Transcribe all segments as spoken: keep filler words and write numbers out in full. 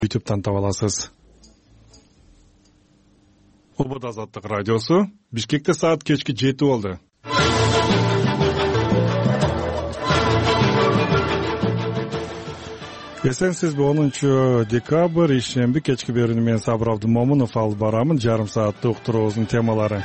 ютубтан таба аласыз. Убада Азаттык радиосу. Бишкекте саат кечки жети болду. Эсенсизби онунчу декабрь ишемби кечки берүүнү мен Сабыр Абдымомунов алып барамын. Жарым сааттык уктуруубуздун темалары.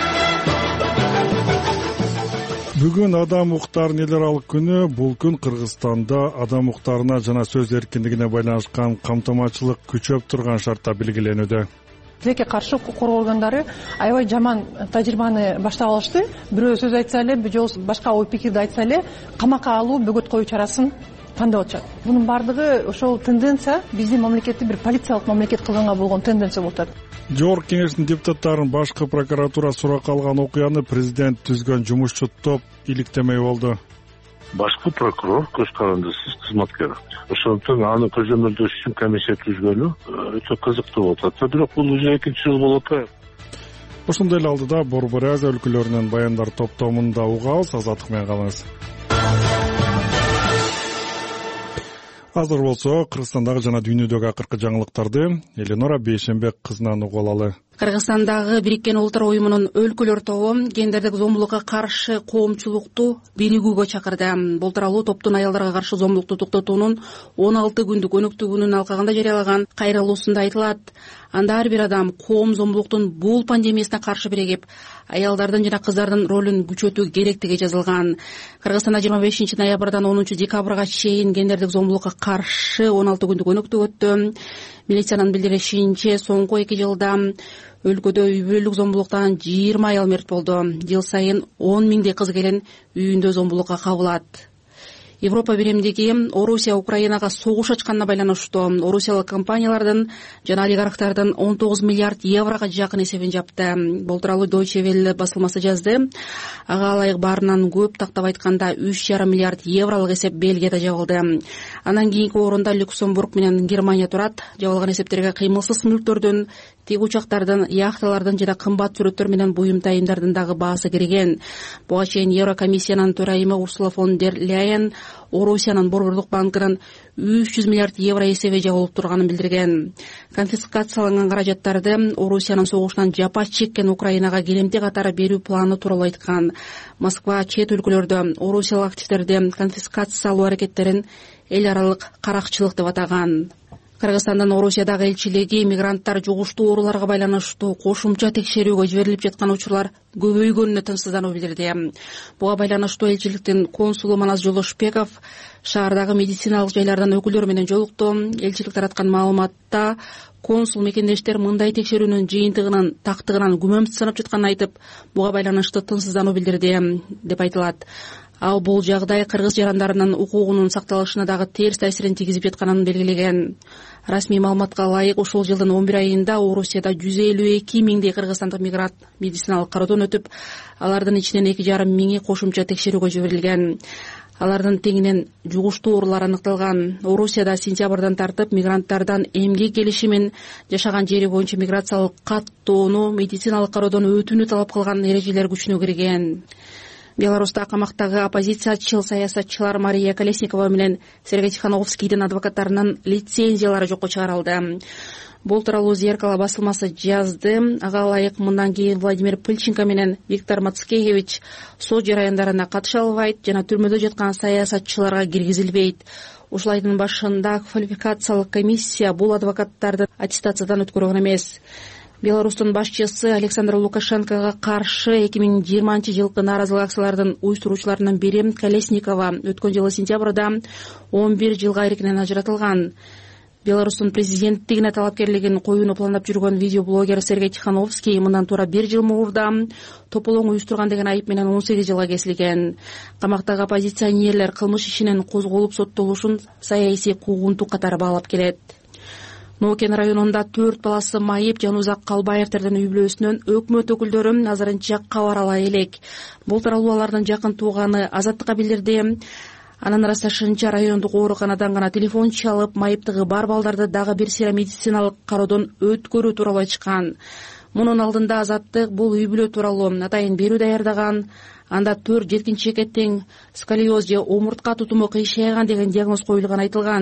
Бүгүн адам укуктарынын эл аралык күнү. Бул күн Кыргызстанда адам укуктарына жана сөз эркиндигине байланышкан камтамачылык күчөп турган шартта белгиленүүдө. Тилекке каршы укук коргоо органдары аябай жаман тажрыйбаны баштап алышты. Бирөө сөз айтса эле, бирөө башка ой пикирди айтса эле, камакка алуу, бөгөт коюу чарасын тандап атышат. Бунун бардыгы ошол тенденция биздин мамлекетти бир полициялык мамлекет кылганга болгон тенденция болуп атат. Жогорку кеңештин депутаттарын башкы прокуратура суракка алган окуяны президент түзгөн жумушчу топ иликтемей болду. Башкы прокурор көз карандысыз кызматкер. Ошондуктан аны көзөмөлдөш үчүн комиссия түзгөнү өтө кызыктуу болуп атат. Бирок бул уже экинчи жыл болуп атат. Ошондой эле алдыда Борбор Азия өлкөлөрүнүн баяндар топтомунда угабыз. Азаттык менен калыңыз. Азыр болсо Кыргызстандагы жана дүйнөдөгү акыркы жаңылыктарды Эленора Бейшенбек кызынан угуп алалы. Кыргызстандагы Бириккен Улуттар уюмунун өлкөлөр тобу гендердик зомбулукка каршы коомчулукту биригүүгө чакырды. Бул тууралуу топтун аялдарга каршы зомбулукту токтотуунун он алты күндүк өнөктүгүнүн алкагында жарыялаган кайрылуусунда айтылат. Анда ар бир адам коом зомбулуктун бул пандемиясына каршы биригип, аялдардын жана кыздардын ролун күчөтүү керектиги жазылган. Кыргызстанда жыйырма бешинчи ноябрдан онунчу декабрга чейин гендердик зомбулукка каршы он алты күндүк өнөктүк өттү. Милициянын билдиришинче, соңку эки жылда өлкөдө үй бүлөлүк зомбулуктан жыйырма аял мерт болду. Жыл сайын он миңдей кыз келин үйүндө зомбулукка кабылат. Европа биримдиги Орусия Украинага согуш ачканына байланыштуу орусиялык компаниялардын жана олигархтардын он тогуз миллиард еврого жакын эсебин жапты. Бул тууралуу Deutsche Welle басылмасы жазды. Ага ылайык баарынан көп, тактап айтканда үч жарым миллиард евролук эсеп Бельгияда жабылды. Анан кийинки орунда Люксембург менен Германия турат. Жабылган эсептерге кыймылсыз мүлктөрдүн, тик учактардын, яхталардын жана кымбат сүрөттөр менен буюм тайымдардын дагы баасы кирген. Буга чейин Еврокомиссиянын төрайымы Урсула фон дер Ляйен Орусиянын Борборлук банкынан үч жүз миллиард евро эсеби жабылып турганын билдирген. Конфискацияланган каражаттарды Орусиянын согуштан жапа чеккен Украинага келемти катары берүү планы тууралуу айткан. Москва чет өлкөлөрдө орусиялык активдерди конфискациялоо аракеттерин эл аралык каракчылык деп атаган. Кыргызстандын Орусиядагы элчилиги мигранттар жугуштуу ооруларга байланыштуу кошумча текшерүүгө жиберилип жаткан учурлар көбөйгөнүнө тынчсыздануу билдирди. Буга байланыштуу элчиликтин консулу Манас Жолошбеков шаардагы медициналык жайлардан өкүлдөр менен жолукту. Элчилик тараткан маалыматта консул мекендештер мындай текшерүүнүн жыйынтыгынын тактыгынан күмөнсүзданып жатканын айтып, буга байланыштуу тынчсыздануу билдирди деп айтылат. Ал бул жагдай кыргыз жарандарынын укугунун сакталышына дагы терс таасирин тийгизип жатканын белгилеген. Расмий маалыматка ылайык ушул жылдын он бир айында Орусияда жүз элүү эки миңдей кыргызстандык мигрант медициналык кароодон өтүп, алардын ичинен эки жарым миңи кошумча текшерүүгө жиберилген. Алардын тегинен жугуштуу оорулар аныкталган. Орусияда сентябрдан тартып мигранттардан эмгек келиши менен жашаган жери боюнча миграциялык каттоону, медициналык кароодон өтүүнү талап кылган эрежелер күчүнө кирген. Беларуста камактагы оппозициячыл саясатчылар Мария Колесникова менен Сергей Тихановскийдин адвокаттарынын лицензиялары жокко чыгарылды. Бул тууралуу Зеркало басылмасы жазды. Ага ылайык мындан кийин Владимир Пыльченко менен Виктор Мацкевич сот жараяндарына катыша албайт жана түрмөдө жаткан саясатчыларга киргизилбейт. Ушул айдын башында квалификациялык комиссия бул адвокаттарды аттестациядан өткөргөн эмес. Беларустун башчысы Александр Лукашенкого каршы эки миң жыйырманчы жылкы нааразылык акциялардын уюштуруучуларынан бири Колесникова өткөн жылы сентябрда он бир жылга эркинен ажыратылган. Беларустун президенттигине талапкерлигин коюуну пландап жүргөн видеоблогер Сергей Тихановский мындан туура бир жыл мурда тополоң уюштурган деген айып менен он сегиз жылга кесилген. Камактагы оппозиционерлер кылмыш ишинин козголуп соттолушун саясий куугунтук катары баалап келет. Нокен районунда төрт баласы майып Жанузак Калбаевтердин үй бүлөсүнөн өкмөт өкүлдөрү азырынча кабар ала элек. Бул тууралуу алардын жакын тууганы Азаттыкка билдирди. Анын ырасташынча райондук ооруканадан гана телефон чалып, майыптыгы бар балдарды дагы бир сыйра медициналык кароодон өткөрүү тууралуу айтышкан. Мунун алдында Азаттык бул үй бүлө тууралуу атайын берүү даярдаган. Анда төрт жеткинчекке тең сколиоз же омуртка тутуму кыйшайган деген диагноз коюлган айтылган.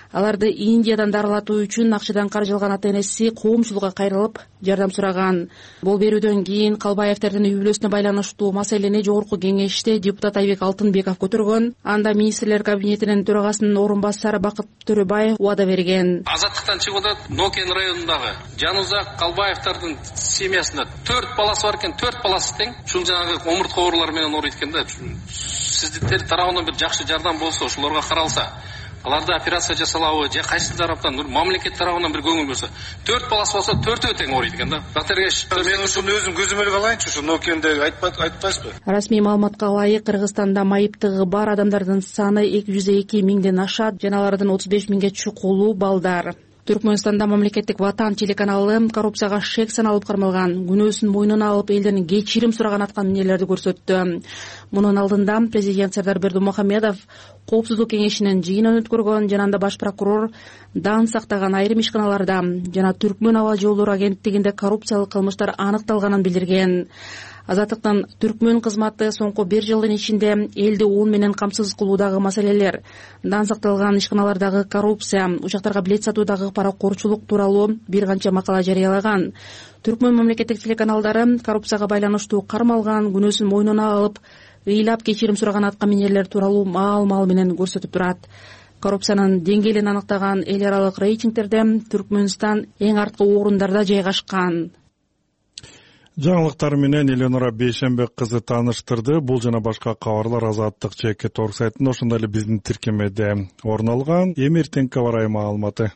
Аларды Индиядан дарылатуу үчүн акчадан каржылган ата энеси коомчулукка кайрылып жардам сураган. Бол берүүдөн кийин Калбаевдердин үй бүлөсүнө байланыштуу маселени жогорку кеңеште депутат Айбек Алтынбеков көтөргөн. Анда министрлер кабинетинин төрагасынын орун басары Бакыт Төрөбаев убада берген. Азаттыктан чыгып атат Нокен районундагы Жанузак Калбаевдердин семьясында төрт баласы бар экен, төрт баласы тең. Ушул жанагы омуртка оорулары менен ооруйт экен да. Сиздер тарабынан бир жакшы жардам болсо, ошолорго каралса, аларда операция жасалабы, же кайсы тараптан, мамлекет тарабынан бир көңүл бөлсө, төрт баласы болсо, төртөө тең ооруйт экен да. Батергеш, мен ушуну өзүм көзүм эле калайынчы, ушу Нокендеги айтпайсызбы? Расмий маалыматка ылайык, Кыргызстанда майыптыгы бар адамдардын саны эки жүз эки миңден ашат, жана алардын отуз беш миңге чукулуу балдар. Түркмөнстанда мамлекеттик Ватан телеканалы коррупцияга шек саналып кармалган, күнөөсүн мойнуна алып элден кечирим сураган аткаминерлерди көрсөттү. Мунун алдында президент Сардар Бердымухамедов коопсуздук кеңешинин жыйынын өткөргөн, жана анда баш прокурор дан сактаган айрым ишканаларда жана Түркмөн аба жолдору агенттигинде коррупциялык кылмыштар аныкталганын билдирген. Азаттыктын Түркмөн кызматы соңку бир жылдын ичинде элди он менен камсыз кылуудагы маселелер, дан сакталган ишканалардагы коррупция, учактарга билет сатуудагы паракорчулук тууралуу бир канча макала жарыялаган. Түркмөн мамлекеттик телеканалдары коррупцияга байланыштуу кармалган, күнөөсүн мойнуна алып, ыйлап кечирим сураган аткаминерлер тууралуу маал-маал менен көрсөтүп турат. Коррупциянын деңгээлин аныктаган эл аралык рейтингтерде Түркмөнстан эң арткы орундарда жайгашкан. Жаңылыктар менен Эленора Бейшенбек кызы тааныштырды. Бул жана башка кабарлар Азаттык жеке торг сайтында, ошондой эле биздин тиркемеде орун алган. Эми эртеңки аба ырайы маалыматы.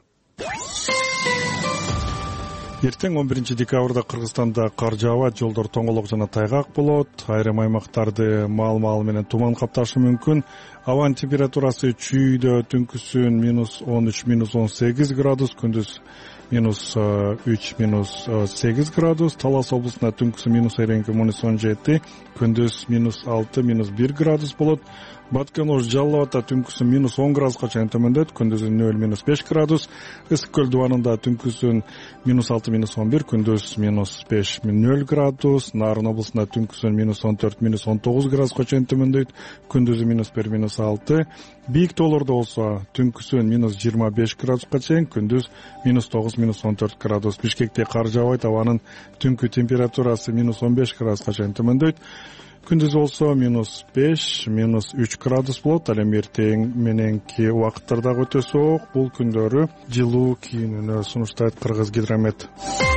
Эртең он биринчи декабрда Кыргызстанда кар жаабайт, жолдор тоңолок жана тайгак болот. Айрым аймактарды маал-маал менен туман капташы мүмкүн. Абанын температурасы чүйдө түнкүсүн минус он үч, минус он сегиз градус, күндүз минус үч, минус сегиз градус. Талас облусунда түнкүсү минус эреңки минус он жети, күндүз минус алты, минус бир градус болот. Баткен Ош Жалал Абадта түнкүсүн минус он градуска чейин төмөндөйт, күндүзүн нөл, минус беш градус. Ысык көл дубанында түнкүсүн минус алты, минус он бир, күндүз минус беш, нөл градус. Нарын облусунда түнкүсүн минус он төрт, минус он тогуз градуска чейин төмөндөйт, күндүзү минус бир, минус алты. Бийик тоолордо болсо түнкүсүн минус жыйырма беш градуска чейин, күндүз минус тогуз, минус он төрт градус. Бишкекте кар жаабайт, абанын түнкү температурасы минус он беш градуска чейин төмөндөйт. Күндүз болсо минус беш, минус үч градус болот. Ал эми эртең мененки убакыттарда өтө соок, бул күндөрү жылуу кийинүүнү сунуштайт Кыргыз Гидромет.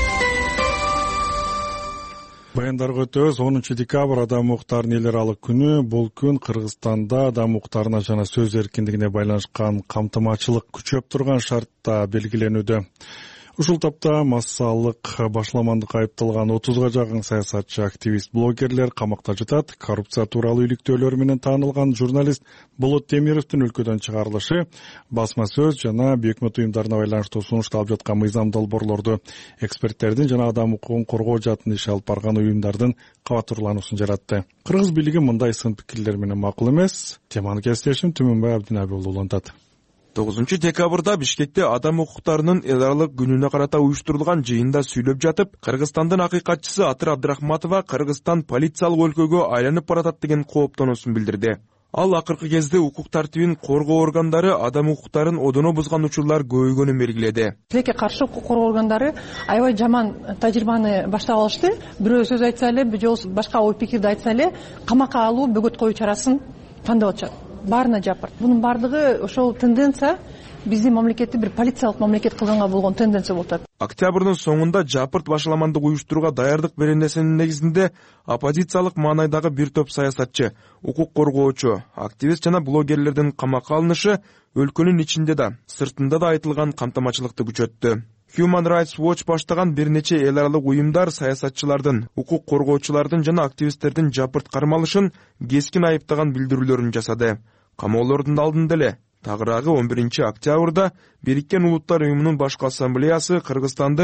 Баяндарга өтөбүз. онунчу декабрь адам укуктарынын эл аралык күнү. Бул күн Кыргызстанда адам укуктарына жана сөз эркиндигине байланышкан камтымачылык күчөп турган шартта белгиленүүдө. Ушул тапта массалык башламандык айыпталган отузга жакын саясатчы, активист, блогерлер камакта жатат. Коррупция тууралуу иликтөөлөр менен таанылган журналист Болот Темировдун өлкөдөн чыгарылышы, басма сөз жана өкмөт уюмдарына байланыштуу сунушталып жаткан мыйзам долбоорлорду эксперттердин жана адам укугун коргоо жаатын иш алып барган уюмдардын кабатурлануусун жаратты. Кыргыз бийлиги мындай сын пикирлер менен макул эмес. Теманы кесиптешим Түмөнбай Абдинаби уулу улантат. тогузунчу декабрда Бишкекте адам укуктарынын эл аралык күнүнө карата уюштурулган жыйында сүйлөп жатып, Кыргызстандын акыйкатчысы Атыр Абдрахматова Кыргызстан полициялык өлкөгө айланып баратат деген кооптонуусун билдирди. Ал акыркы кезде укук тартибин коргоо органдары адам укуктарын одоно бузган учурлар көбөйгөнүн белгиледи. Тилекке каршы укук коргоо органдары аябай жаман тажрыйбаны баштап алышты. Бирөө сөз айтса эле, бирөө башка ой пикирди айтса эле, камакка алуу, бөгөт коюу чарасын тандап атышат. Баарына жапырт. Бунун бардыгы ошол тенденция биздин мамлекетти бир полициялык мамлекет кылганга болгон тенденция болуп атат. Октябрдын соңунда жапырт башаламандык уюштурууга даярдык беренесинин негизинде оппозициялык маанайдагы бир топ саясатчы, укук коргоочу, активист жана блогерлердин камакка алынышы өлкөнүн ичинде да, сыртында да айтылган камтамачылыкты күчөттү. Human Rights Watch баштаган бир нече эл аралык уюмдар саясатчылардын, укук коргоочулардын жана активисттердин жапырт кармалышын кескин айыптаган билдирүүлөрүн жасады. Камоолордун алдында эле тагыраагы он биринчи октябрда Бириккен Улуттар уюмунун башкы ассамблеясы Кыргызстанды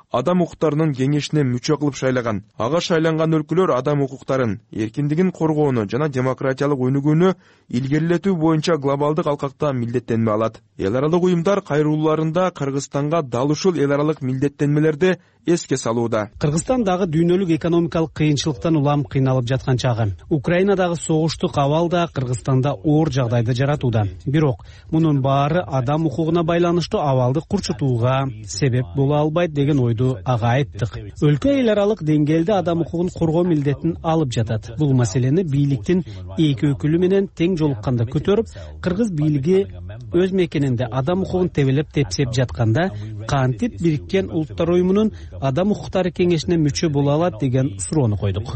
адам укуктарынын кеңешине мүчө кылып шайлаган. Ага шайланган өлкөлөр адам укуктарын, эркиндигин коргоону жана демократиялык өнүгүүнү илгерилетүү боюнча глобалдык алкакта милдеттенме алат. Эл аралык уюмдар кайрылууларында Кыргызстанга дал ушул эл аралык милдеттенмелерди эске салууда. Кыргызстан дагы дүйнөлүк экономикалык кыйынчылыктан улам кыйналып жаткан чагы. Украинадагы согуштук абал да Кыргызстанда оор жагдайды жаратууда. Бирок мунун баары адам укугуна байланыштуу абалды курчутууга себеп боло албайт деген ойду ага айттык. Өлкө эл аралык деңгээлде адам укугун коргоо милдетин алып жатат. Бул маселени бийликтин эки өкүлү менен тең жолукканда көтөрүп, кыргыз бийлиги өз мекенинде адам укугун тебелеп тепсеп жатканда кантип Бириккен Улуттар уюмунун адам укуктары кеңешине мүчө боло алат деген суроону койдук.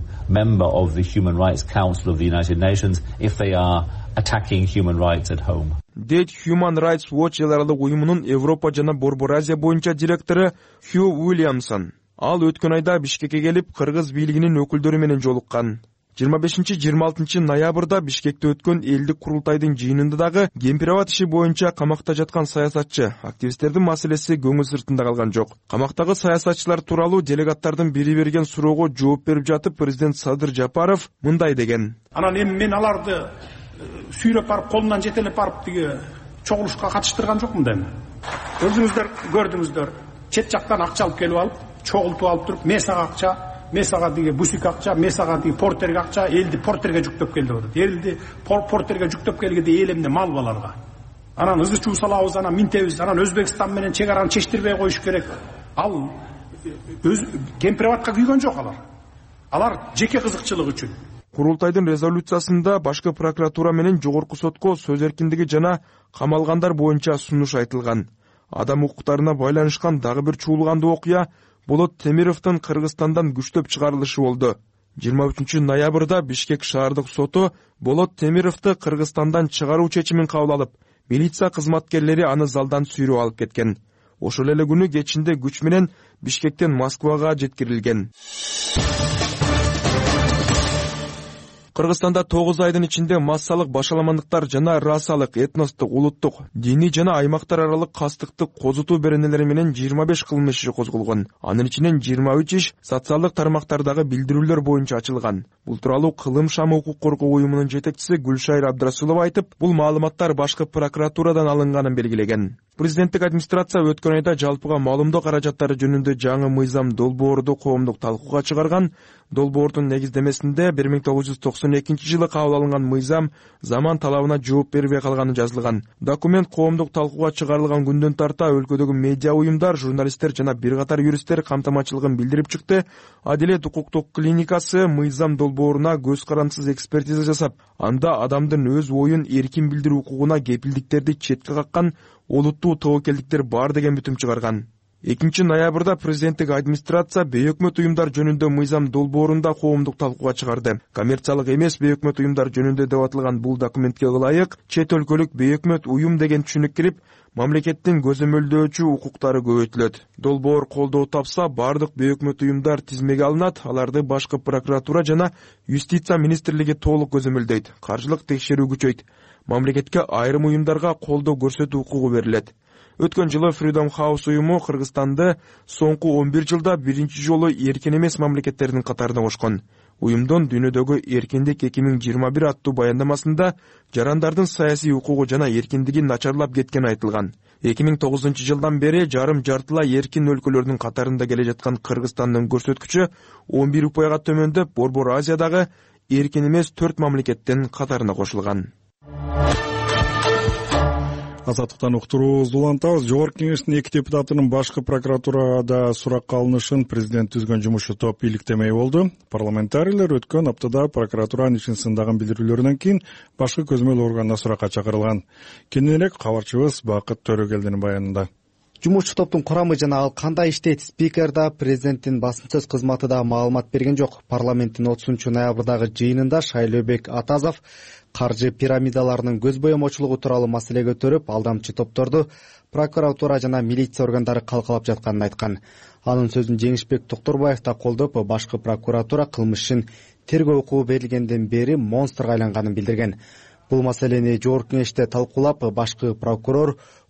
Дейт Human Rights Watch эл аралык уюмунун Европа жана Борбор Азия боюнча директору Хью Уильямсон. Ал өткөн айда Бишкекке келип, кыргыз бийлигинин өкүлдөрү менен жолуккан. жыйырма бешинчи жыйырма алтынчы ноябрда Бишкекте өткөн элдик курултайдын жыйынында дагы Кемпирабад иши боюнча камакта жаткан саясатчы, активисттердин маселеси көңүл сыртында калган жок. Камактагы саясатчылар тууралуу делегаттардын бири берген суроого жооп берип жатып, президент Садыр Жапаров мындай деген. Анан эми мен аларды сүйрөп барып, колунан жетелеп барып тиги чогулушка катыштырган жокмун дейм. Өзүңүздөр көрдүңүздөр, чет жактан акча алып келип алып, чогултуп алып туруп, месага акча, месага диги бусик акча, месага диги портерге акча, элди портерге жүктөп келди деп атат. Элди портерге жүктөп келгенде эл эмне мал баларга. Анан ызы чуу салабыз, анан минтебиз, анан Өзбекстан менен чек араны чечтирбей коюш керек. Ал өз Кемпирабадка күйгөн жок алар. Алар жеке кызыкчылык үчүн. Курултайдын резолюциясында башкы прокуратура менен жогорку сотко сөз эркиндиги жана камалгандар боюнча сунуш айтылган. Адам укуктарына байланышкан дагы бир чуулгандуу окуя Болот Темировдун Кыргызстандан күчтөп чыгарылышы болду. жыйырма үчүнчү ноябрда Бишкек шаардык соту Болот Темировду Кыргызстандан чыгаруу чечимин кабыл алып, милиция кызматкерлери аны залдан сүйрөп алып кеткен. Ошол эле күнү кечинде күч менен Бишкектен Москвага жеткирилген. Кыргызстанда тогуз айдын ичинде массалык башаламандыктар жана расалык, этностук, улуттук, диний жана аймактар аралык кастыктык козутуу беренелери менен жыйырма беш кылмыш иши козголгон. Анын ичинен жыйырма үч иш социалдык тармактардагы билдирүүлөр боюнча ачылган. Бул тууралуу Кылым шамы укук коргоо уюмунун жетекчиси Гүлшайыр Абдрасулова айтып, бул маалыматтар башкы прокуратурадан алынганын белгилеген. Президенттик администрация өткөн айда жалпыга маалымдоо каражаттары жөнүндө жаңы мыйзам долбоорду коомдук талкууга чыгарган. Долбоордун негиздемесинде бир миң тогуз жүз токсон экинчи жылы кабыл алынган мыйзам заман талабына жооп бербей калганы жазылган. Документ коомдук талкууга чыгарылган күндөн тарта өлкөдөгү медиа уюмдар, журналисттер жана бир катар юристтер камтамачылыгын билдирип чыкты. Адилет укуктук клиникасы мыйзам долбооруна көз карандысыз экспертиза жасап, анда адамдын өз оюн эркин билдирүү укугуна кепилдиктерди четке каккан олуттуу тобокелдиктер бар деген бүтүм чыгарган. экинчи ноябрда президенттик администрация бейөкмөт уюмдар жөнүндө мыйзам долбоорунда коомдук талкууга чыгарды. Коммерциялык эмес бейөкмөт уюмдар жөнүндө деп аталган бул документке ылайык чет өлкөлүк бейөкмөт уюм деген түшүнүк кирип, мамлекеттин көзөмөлдөөчү укуктары көбөйтүлөт. Долбоор колдоо тапса, бардык бейөкмөт уюмдар тизмеге алынат, аларды башкы прокуратура жана юстиция министрлиги толук көзөмөлдөйт. Каржылык текшерүү күчөйт. Мамлекетке айрым уюмдарга колдоо көрсөтүү укугу берилет. Өткөн жылы Freedom House уюму Кыргызстанды соңку он бир жылда биринчи жолу эркин эмес мамлекеттердин катарына кошкон. Уюмдун дүйнөдөгү эркиндик эки миң жыйырма бир аттуу баяндамасында жарандардын саясий укугу жана эркиндиги начарлап кеткени айтылган. эки миң тогузунчу жылдан бери жарым жартылай эркин өлкөлөрдүн катарында келе жаткан Кыргызстандын көрсөткүчү он бир упайга төмөндөп, Борбор Азиядагы эркин эмес төрт мамлекеттин катарына кошулган. Азаттыктан уктуруубузду улантабыз. Жогорку кеңештин эки депутатынын башкы прокуратурада суракка алынышын президент түзгөн жумушчу топ иликтемей болду. Парламентарийлер өткөн аптада прокуратуранын ишин сындаган билдирүүлөрүнөн кийин башкы көзөмөл органына суракка чакырылган. Кененирээк кабарчыбыз Бакыт Төрөгелдинин баянында. Жумушчу топтун курамы жана ал кандай иштейт, спикер да, президенттин басым сөз кызматы да маалымат берген жок. Парламенттин отузунчу ноябрдагы жыйынында Шайлообек Атазов каржы пирамидаларынын көз боемочулугу тууралуу маселе көтөрүп, алдамчы топторду прокуратура жана милиция органдары калкалап жатканын айткан. Анын сөзүн Жеңишбек Токторбаев да колдоп, башкы прокуратура кылмыш ишин тергөө укугу берилгенден бери монстрга айланганын билдирген. Бул маселени жогорку кеңеште талкуулап, башкы прокурор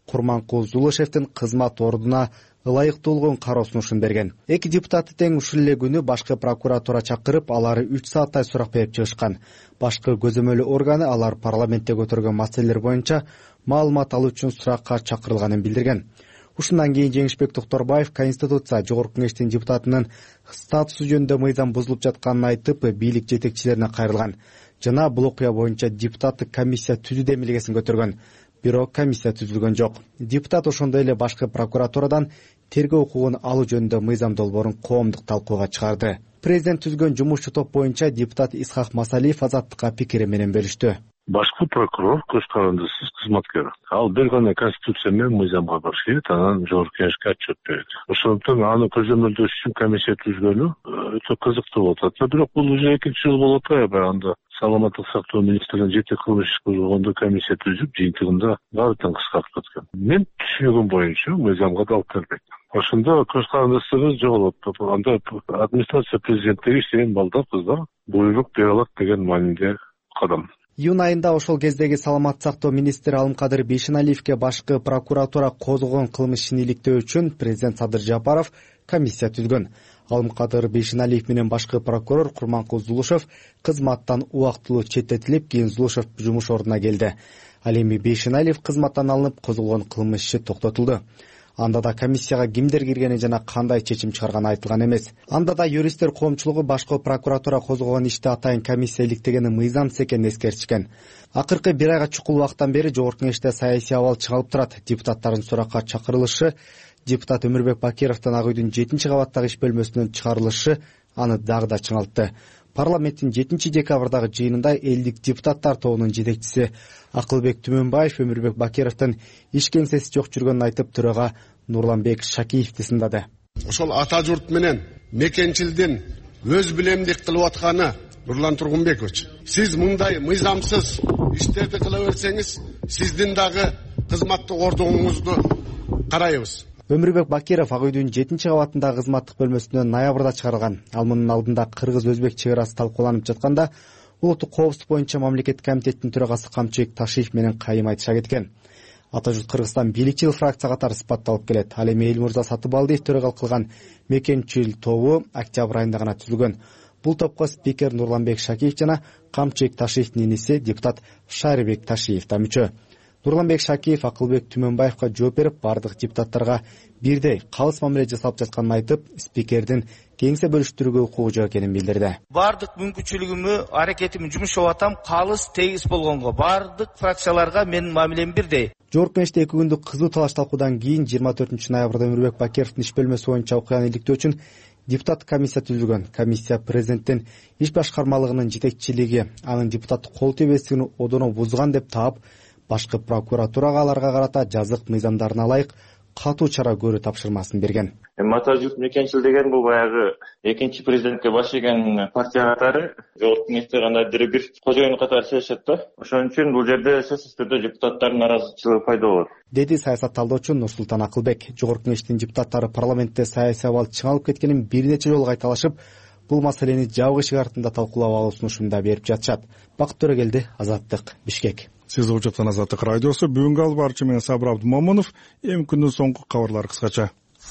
Курманкул Зулушевдин кызмат ордуна ылайыктуулугун кароо сунушун берген. Эки депутаты тең ушул эле күнү башкы прокуратура чакырып, алары үч сааттай сурак берип чыгышкан. Башкы көзөмөлүү органы алар парламентте көтөргөн маселелер боюнча маалымат алуу үчүн суракка чакырылганын билдирген. Ушундан кийин Жеңишбек Токторбаев Конституция Жогорку Кеңештин депутатынын статусу жөнүндө мыйзам бузулуп жатканын айтып, бийлик жетекчилерине кайрылган жана бул окуя боюнча депутаттык комиссия түзүү демилгесин көтөргөн. Бирок комиссия түзүлгөн жок. Депутат ошондой эле башкы прокуратурадан тергөө укугун алуу жөнүндө мыйзам долбоорун коомдук талкууга чыгарды. Президент түзгөн жумушчу топ боюнча депутат Исхак Масалиев Азаттыкка пикири менен бөлүштү. Башкы прокурор көз карандысыз кызматкер. Ал бир гана конституция менен мыйзамга барыш керек, анан Жогорку Кеңешке отчет берет. Ошондуктан аны көзөмөлдөш үчүн комиссия түзгөнү өтө кызыктуу болуп атат. Бирок бул уже экинчи жыл болуп атпайбы? Анда саламаттык сактоо министринин жети кылмыш иш козгогондо комиссия түзүп, жыйынтыгында баардыгын кыскартып аткан. Мен түшүнүгүм боюнча мыйзамга да алып келбейт. Ошондо көз карандысыз жоголот. Анда администрация президенттиги иштеген балдар, кыздар буйрук бере алат деген мааниде кадам. Июнь айында ошол кездеги саламат сактоо министри Алымкадыр Бейшеналиевге башкы прокуратура козгогон кылмыш ишин иликтөө үчүн президент Садыр Жапаров комиссия түзгөн. Алымкадыр Бейшеналиев менен башкы прокурор Курманкул Зулушев кызматтан убактылуу четтетилип, кийин Зулушев жумуш ордуна келди. Ал эми Бейшеналиев кызматтан алынып, козголгон кылмыш иши токтотулду. Анда да комиссияга кимдер киргени жана кандай чечим чыгарганы айтылган эмес. Анда да юристтер коомчулугу башкы прокуратура козгогон ишти атайын комиссия иликтегени мыйзамсыз экенин эскертишкен. Акыркы бир айга чукул убакыттан бери Жогорку Кеңеште саясий абал чыгалып турат. Депутаттардын суракка чакырылышы, депутат Өмүрбек Бакировдун Ак үйдүн жетинчи кабаттагы иш бөлмөсүнөн чыгарылышы аны дагы да чыңалтты. Парламенттин жетинчи декабрдагы жыйынында элдик депутаттар тобунун жетекчиси Акылбек Түмөнбаев Өмүрбек Бакировдун иш кеңсеси жок жүргөнүн айтып, төрага Нурланбек Шакиевди сындады. Ошол ата журт менен мекенчилдин өз билемдик кылып атканы Нурлан Тургунбекович, сиз мындай мыйзамсыз иштерди кыла берсеңиз, сиздин дагы кызматтык ордуңузду карайбыз. Өмүрбек Бакиров Ак үйдүн жетинчи кабатындагы кызматтык бөлмөсүнөн ноябрда чыгарылган. Ал мунун алдында кыргыз-өзбек чек арасы талкууланып жатканда улуттук коопсуздук боюнча мамлекеттик комитеттин төрагасы Камчыбек Ташиев менен кайым айтыша кеткен. Ата журт Кыргызстан бийликчил фракция катары сыпатталып келет. Ал эми Элмурза Сатыбалдиев төрагалык кылган мекенчил тобу октябрь айында гана түзүлгөн. Бул топко спикер Нурланбек Шакиев жана Камчыбек Ташиевдин иниси депутат Шарибек Ташиев да мүчө. Нурланбек Шакиев Акылбек Түмөнбаевга жооп берип, бардык депутаттарга бирдей калыс мамиле жасалып жатканын айтып, спикердин кеңсе бөлүштүрүүгө укугу жок экенин билдирди. Бардык мүмкүнчүлүгүмө, аракетим жумуш жасап атам, калыс тегиз болгонго. Бардык фракцияларга менин мамилем бирдей. Жогорку Кеңеште эки күндүк кызуу талаш талкуудан кийин жыйырма төртүнчү ноябрда Өмүрбек Бакировдун иш бөлмөсү боюнча окуяны иликтөө үчүн депутат комиссия түзүлгөн. Комиссия президенттин иш башкармалыгынын жетекчилиги анын депутаттык кол тийбестигин одоно бузган деп таап, башкы прокуратурага аларга карата жазык мыйзамдарына ылайык катуу чара көрүү тапшырмасын берген. Ата журт мекенчил деген бул баягы экинчи президентке баш ийген партия катары Жогорку Кеңеште кандайдыр бир кожоюн катары чечишет да. Ошон үчүн бул жерде сөзсүз түрдө депутаттардын наразычылыгы пайда болот, деди саясат талдоочу Нурсултан Акылбек. Жогорку Кеңештин депутаттары парламентте саясий абал чыңалып кеткенин бир нече жолу кайталашып, бул маселени жабык эшик артында талкуулап алуу сунушун да берип жатышат. Бакыт Төрөгелди, Азаттык, Бишкек. Сиз угуп жаткан Азаттык радиосу. Бүгүнкү алып барчы менен Сабыр Абдумомунов. Эми күндүн соңку кабарлары кыскача.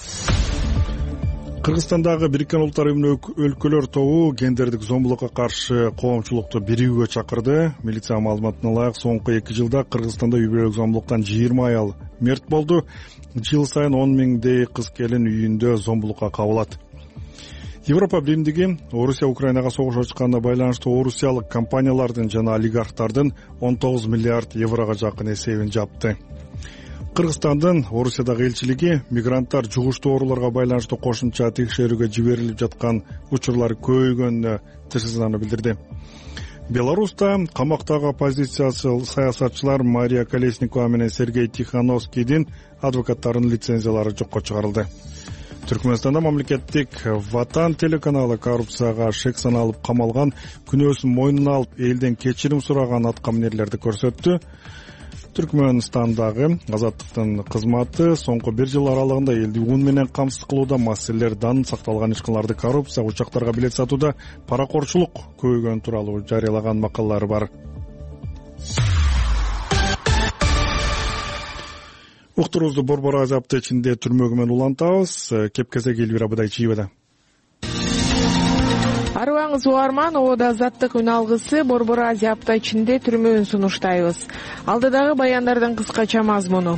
Кыргызстандагы Бириккен Улуттар Уюмунун өлкөлөр тобу гендердик зомбулукка каршы коомчулукту биригүүгө чакырды. Милиция маалыматына ылайык, соңку эки жылда Кыргызстанда үй бүлөлүк зомбулуктан жыйырма аял мерт болду. Жыл сайын он миңдей кыз келин үйүндө зомбулукка кабылат. Европа биримдиги Орусия Украинага согуш ачканына байланыштуу орусиялык компаниялардын жана олигархтардын он тогуз миллиард еврого жакын эсебин жапты. Кыргызстандын Орусиядагы элчилиги мигранттар жугуштуу ооруларга байланыштуу кошумча текшерүүгө жиберилип жаткан учурлар көбөйгөнүнө тынчсыздана билдирди. Беларуста камактагы оппозициячыл саясатчылар Мария Колесникова менен Сергей Тихановскийдин адвокаттарынын лицензиялары жокко чыгарылды. Түркмөнстанда мамлекеттик Ватан телеканалы коррупцияга шек саналып камалган, күнөөсүн мойнуна алып элден кечирим сураган аткаминерлерди көрсөттү. Түркмөнстандагы Азаттыктын кызматы соңку бир жыл аралыгында элди уун менен камсыз кылууда, маселелерден сакталган ишканаларды коррупция, учактарга билет сатууда паракорчулук көбөйгөн тууралуу жарыялаган макалалары бар. Уктуруубузду Борбор Азия аптечинде түрмөгү менен улантабыз. Кепкезек Элвира Будайчиева. Арыбаңыз угарман, обода азаттык үн алгысы Борбор Азия аптечинде түрмөгүн сунуштайбыз. Алдыдагы баяндардын кыскача мазмуну.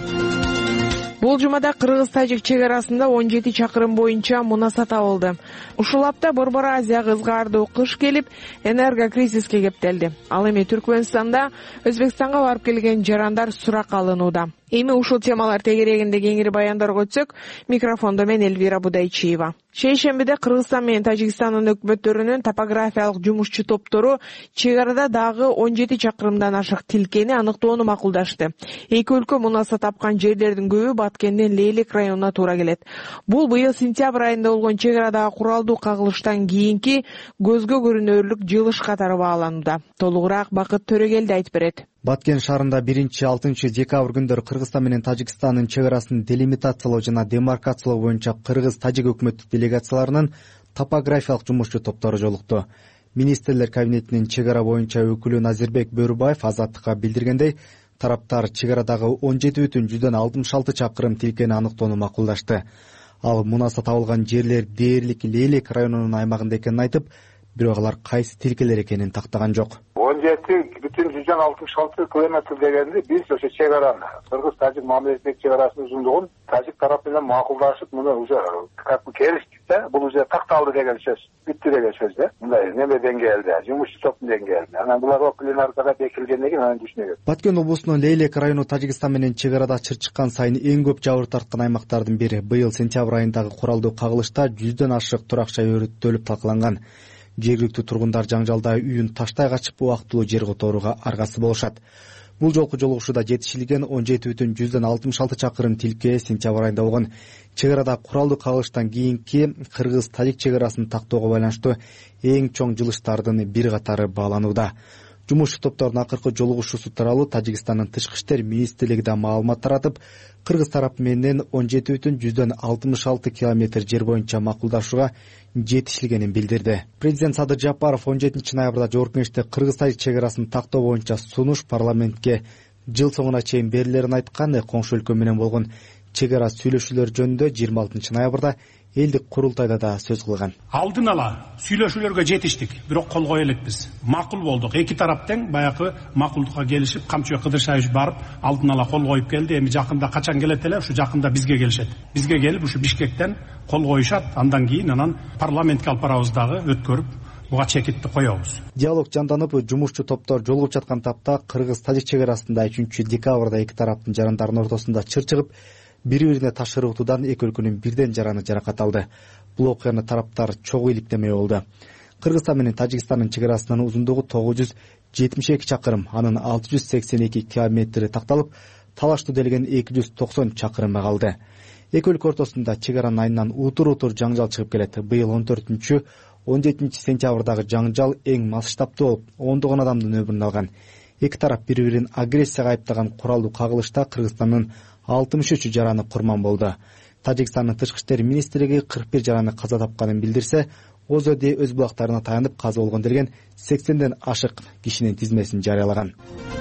Бул жумада Кыргыз-Тажик чек арасында он жети чакырым боюнча мунаса табылды. Ушул апта Борбор Азияга ызгаардуу кыш келип, энерго кризиске кептелди. Ал эми Түркмөнстанда Өзбекстанга барып келген жарандар сурак алынууда. Эми ушул темалар тегерегинде кеңири баяндарга өтсөк, микрофондо мен Элвира Будайчиева. Шейшембиде Кыргызстан менен Тажикстандын өкмөттөрүнүн топографиялык жумушчу топтору чек арада дагы он жети чакырымдан ашык тилкени аныктоону макулдашты. Эки өлкө мунаса тапкан жерлердин көбү Баткенден Лейлек районуна туура келет. Бул быйыл сентябрь айында болгон чек арадагы куралдуу кагылыштан кийинки көзгө көрүнөрлүк жылыш катары бааланууда. Толугураак Бакыт Төрөгелди айтып берет. Баткен шаарында биринчи алтынчы декабрь күндөрү Кыргызстан менен Тажикстандын чек арасын делимитациялоо жана демаркациялоо боюнча Кыргыз-Тажик өкмөттүк делегацияларынын топографиялык жумушчу топтору жолукту. Министрлер кабинетинин чек ара боюнча өкүлү Назирбек Бөрүбаев Азаттыкка билдиргендей, тараптар чек арадагы он жети бүтүн жүздөн алтымыш алты чакырым тилкени аныктоону макулдашты. Ал мунаса табылган жерлер дээрлик Лейлек районунун аймагында экенин айтып, бирок алар кайсы тилкелер экенин тактаган жок. он жети бүтүн жүздөн алтымыш алты километр дегенде биз ошо чек араны Кыргыз-Тажик мамилесиндеги чек арасынын узундугун Тажик тарап менен макулдашып, муну уже как бы келиштик да, бул уже такталды деген сөз, бүттү деген сөз да. Мындай неме деңгээлде, жумушчу топтун деңгээлинде. Анан булар пленаркада бекилгенден кийин анан түшүнөгөт. Баткен облусунун Лейлек району Тажикстан менен чек арада чырчыккан сайын эң көп жабыр тарткан аймактардын бири. Быйыл сентябрь айындагы куралдуу кагылышта жүздөн ашык туракча өрүттөлүп талкаланган. Жергиликтүү тургундар жаңжалда үйүн таштай качып убактылуу жер которууга аргасы болушат. Бул жолку жолугушууда жетишилген он жети бүтүн жүздөн алтымыш алты чакырым тилке сентябрь айында болгон чек арада куралдуу кагылыштан кийинки Кыргыз-Тажик чек арасын тактоого байланыштуу эң чоң жылыштардын бир катары бааланууда. Жумушчу топтордун акыркы жолугушуусу тууралуу Тажикстандын тышкы иштер министрлиги да маалымат таратып, Кыргыз тарап менен он жети бүтүн жүздөн алтымыш алты километр жер боюнча макулдашууга жетишилгенин билдирди. Президент Садыр Жапаров он жетинчи ноябрда Жогорку Кеңеште Кыргыз-Тажик чек арасын тактоо боюнча сунуш парламентке жыл соңуна чейин берилерин айткан. Коңшу өлкө менен болгон чек ара сүйлөшүүлөр жөнүндө жыйырма алтынчы ноябрда элдик курултайда да сөз кылган. Алдын ала сүйлөшүүлөргө жетиштик, бирок кол кое элекпиз. Макул болдук. Эки тарап тең баягы макулдукка келишип, Камчыбек Кыдыршаевич барып, алдын ала кол коюп келди. Эми жакында качан келет эле, ушу жакында бизге келишет. Бизге келип, ушу Бишкектен кол коюшат. Андан кийин анан парламентке алып барабыз дагы өткөрүп, буга чекитти коебуз. Диалог жанданып, жумушчу топтор жолугуп жаткан тапта Кыргыз-Тажик чек арасында үчүнчү декабрда эки тараптын жарандарынын ортосунда чырчыгып, бири-бирине таш ыргытуудан эки өлкөнүн бирден жараны жаракат алды. Бул окуяны тараптар чогуу иликтемей болду. Кыргызстан менен Тажикстандын чек арасынын узундугу тогуз жүз жетимиш эки чакырым, анын алты жүз сексен эки километри такталып, талаштуу делген эки жүз токсон чакырымы калды. Эки өлкө ортосунда чек аранын айынан утур-утур жаңжал чыгып келет. Быйыл он төртүнчү он жетинчи сентябрдагы жаңжал эң масштабтуу болуп, ондогон адамдын өмүрүн алган. Эки тарап бири-бирин агрессияга айыптаган куралдуу кагылышта Кыргызстандын алтымыш үч жараны курман болду. Тажикстандын тышкы иштер министрлиги кырк бир жараны каза тапканын билдирсе, ОЗД өз булактарына таянып каза болгон делген сексенден ашык кишинин тизмесин жарыялаган.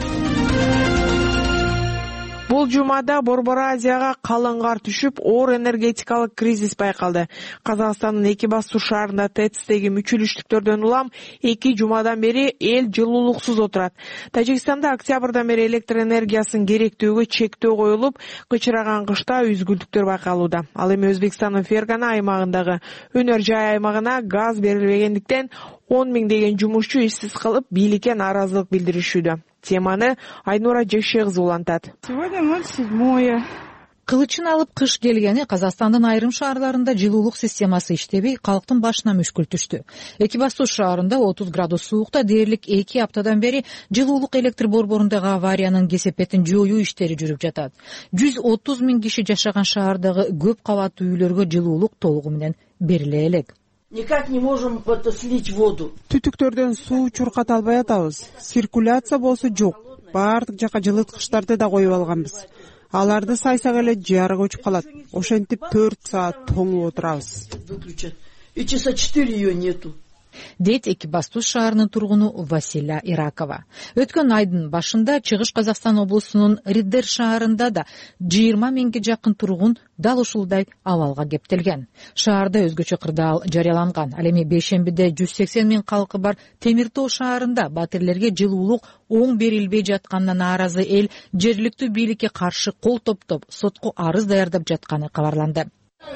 Бул жумада Борбор Азияга калың кар түшүп, оор энергетикалык кризис байкалды. Казакстандын эки басуу шаарында ТЭЦтеги мүчүлүштүктөрдөн улам эки жумадан бери эл жылуулуксуз отурат. Тажикстанда октябрдан бери электр энергиясынын керектүүлүгү чектөө коюлуп, кычыраган кышта үзгүлтүктөр байкалууда. Ал эми Өзбекстандын Фергана аймагындагы өнөр жай аймагына газ берилбегендиктен он миң деген жумушчу ишсиз калып, бийликке нааразылык билдиришүүдө. Теманы Айнура Жекше кызы улантат. Сегодня ноль седьмое. Кылычын алып кыш келгени Казакстандын айрым шаарларында жылуулук системасы иштебей, калктын башына мүшкүл түштү. Эки басуу шаарында отуз градус суукта дээрлик эки аптадан бери жылуулук электр борборундагы авариянын кесепетин жоюу иштери жүрүп жатат. жүз отуз миң киши жашаган шаардагы көп кабаттуу үйлөргө жылуулук толугу менен бериле элек. Никак не можем слить воду. Түтүктөрдөн суу чурката албай атабыз. Циркуляция болсо жок. Баардык жака жылыткычтарды да коюп алганбыз. Аларды сайсак эле жарык өчүп калат. Ошентип төрт саат тоңуп отурабыз. И часа четыре ее нету. дейт Экибастуз шаарынын тургуну Василя Иракова. Өткөн айдын башында Чыгыш Казакстан облусунун Риддер шаарында да жыйырма миңге жакын тургун дал ушулдай абалга кептелген. Шаарда өзгөчө кырдаал жарыяланган. Ал эми бейшембиде жүз сексен миң калкы бар Темир Тоо шаарында батирлерге жылуулук оң берилбей жатканына нааразы эл жергиликтүү бийликке каршы кол топтоп сотко арыз даярдап жатканы кабарланды.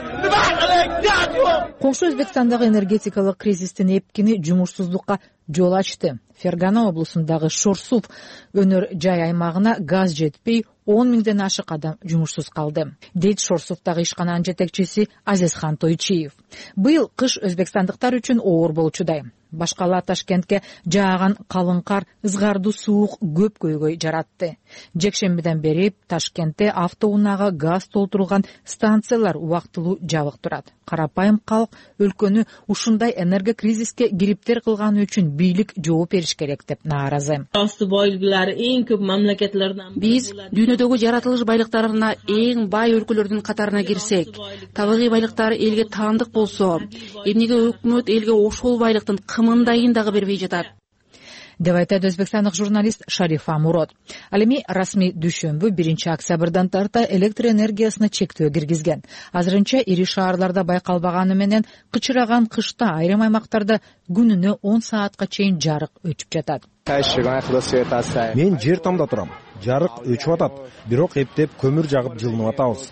Коңшу Өзбекстандагы энергетикалык кризистин эпкини жумушсуздукка жол ачты. Фергана облусундагы Шорсув өнөр жай аймагына газ жетпей он миңден ашык адам жумушсуз калды, дейт Шорсувдагы ишкананын жетекчиси Азизхан Тойчиев. Быйыл кыш өзбекстандыктар үчүн оор болчудай. Башкала Ташкентке жааган калың кар ызгардуу суук көп көйгөй жаратты. Жекшембиден бери Ташкентте автоунаага газ толтурулган станциялар убактылуу жабык турат. Карапайым калк өлкөнү ушундай энерго кризиске кириптер кылганы үчүн бийлик жооп бериш керек деп нааразы. Биз дүйнөдөгү жаратылыш байлыктарына эң бай өлкөлөрдүн катарына кирсек, табигый байлыктар элге таандык болсо, эмнеге өкмөт элге ошол байлыктын кымындайын дагы бербей жатат? деп айтат өзбекстандык журналист Шарифа Мурод. Ал эми расмий дүйшөмбү биринчи октябрдан тарта электр энергиясына чектөө киргизген. Азырынча ири шаарларда байкалбаганы менен кычыраган кышта айрым аймактарда күнүнө он саатка чейин жарык өчүп жатат. Мен жер тамда турам. Жарык өчүп атат. Бирок эптеп көмүр жагып жылынып атабыз.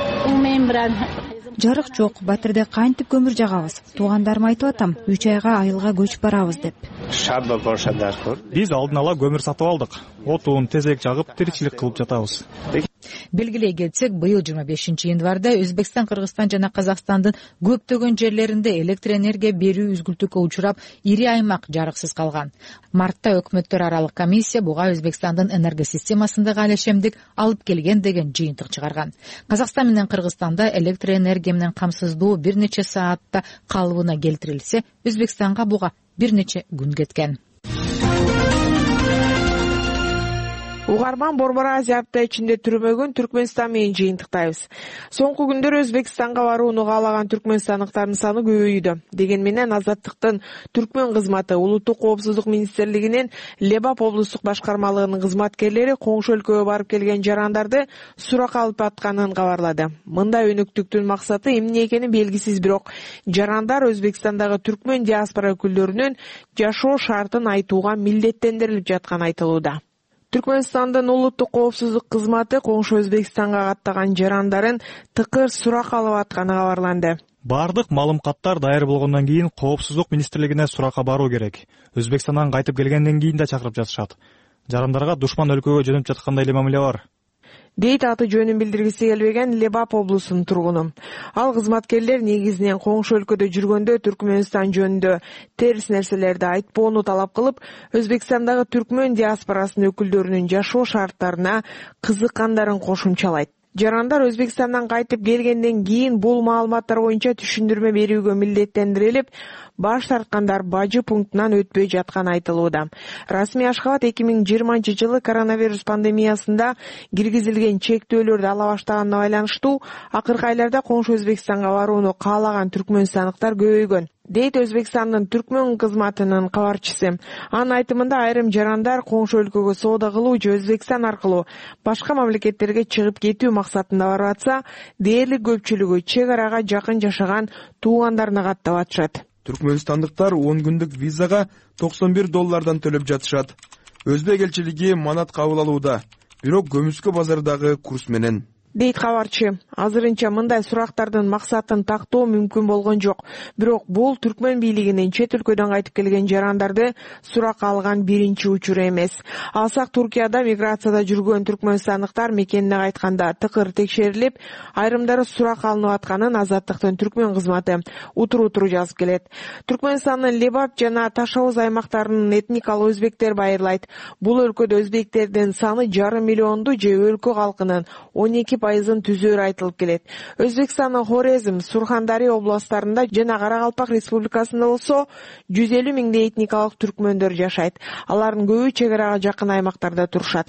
Жарык жок, батирде кантип көмүр жагабыз? Туугандарыма айтып атам, үч айга айылга көчүп барабыз деп. Биз алдын ала көмүр сатып алдык. Отун, тезек жагып тиричилик кылып жатабыз. Белгилей кетсек, быйыл жыйырма бешинчи январда Өзбекстан, Кыргызстан жана Казакстандын көптөгөн жерлеринде электр энергия берүү үзгүлтүккө учурап, ири аймак жарыксыз калган. Мартта өкмөттөр аралык комиссия буга Өзбекстандын энерго системасындагы алешемдик алып келген деген жыйынтык чыгарган. Казакстан менен Кыргызстанда электр энергия менен камсыздоо бир нече саатта калыбына келтирилсе, Өзбекстанга буга бир нече күн кеткен. Угарман Борбор Азия апта ичинде түрмөгөн Түркмөнстан менен жыйынтыктайбыз. Соңку күндөр Өзбекстанга барууну каалаган түркмөнстандыктардын саны көбөйүүдө. Деген менен Азаттыктын түркмөн кызматы Улуттук коопсуздук министрлигинин Лебап облустук башкармалыгынын кызматкерлери коңшу өлкөгө барып келген жарандарды сурак алып атканын кабарлады. Мындай өнөктүктүн максаты эмне экени белгисиз, бирок жарандар Өзбекстандагы түркмөн диаспора өкүлдөрүнүн жашоо шартын айтууга милдеттендирилип жатканы айтылууда. Түркмөнстандын улуттук коопсуздук кызматы коңшу Өзбекстанга каттаган жарандарын тыкыр сурак алып атканы кабарланды. Бардык малым каттар даяр болгондон кийин коопсуздук министрлигине суракка баруу керек. Өзбекстандан кайтып келгенден кийин да чакырып жатышат. Жарандарга душман өлкөгө жөнөп жаткандай эле мамиле бар, дейт аты жөнүн билдиргиси келбеген Лебап облусунун тургуну. Ал кызматкерлер негизинен коңшу өлкөдө жүргөндө Түркмөнстан жөнүндө терс нерселерди айтпоону талап кылып, Өзбекстандагы түркмөн диаспорасынын өкүлдөрүнүн жашоо шарттарына кызыккандарын кошумчалайт. Жарандар Өзбекстандан кайтып келгенден кийин бул маалыматтар боюнча түшүндүрмө берүүгө милдеттендирилип, баш тарткандар бажы пунктунан өтпөй жатканы айтылууда. Расмий Ашхабад эки миң жыйырманчы жылы коронавирус пандемиясында киргизилген чектөөлөрдү ала баштаганына байланыштуу акыркы айларда коңшу Өзбекстанга барууну каалаган түркмөнстандыктар көбөйгөн, дейт Өзбекстандын түркмөн кызматынын кабарчысы. Анын айтымында айрым жарандар коңшу өлкөгө соода кылуу же Өзбекстан аркылуу башка мамлекеттерге чыгып кетүү максатында барып атса, дээрлик көпчүлүгү чек арага жакын жашаган туугандарына каттап атышат. Түркмөнстандыктар он күндүк визага токсон бир доллардан төлөп жатышат. Өзбек элчилиги манат кабыл алууда, бирок көмүскө базардагы курс менен, дейт кабарчы. Азырынча мындай сурактардын максатын тактоо мүмкүн болгон жок. Бирок бул түркмөн бийлигинин чет өлкөдөн кайтып келген жарандарды сурак алган биринчи учуру эмес. Алсак Туркияда миграцияда жүргөн түркмөнстандыктар мекенине кайтканда тыкыр текшерилип, айрымдары сурак алынып атканын Азаттыктын түркмөн кызматы утур-утур жазып келет. Түркмөнстандын Лебап жана Таш Ауыз аймактарынын этникалык өзбектер байырлайт. Бул өлкөдө өзбектердин саны жарым миллионду же өлкө калкынын он эки пайызын түзөөрү айтылып келет. Өзбекстандын Хорезм, Сурхандария областарында жана Каракалпак республикасында болсо жүз элүү миңдей этникалык түркмөндөр жашайт. Алардын көбү чек арага жакын аймактарда турушат.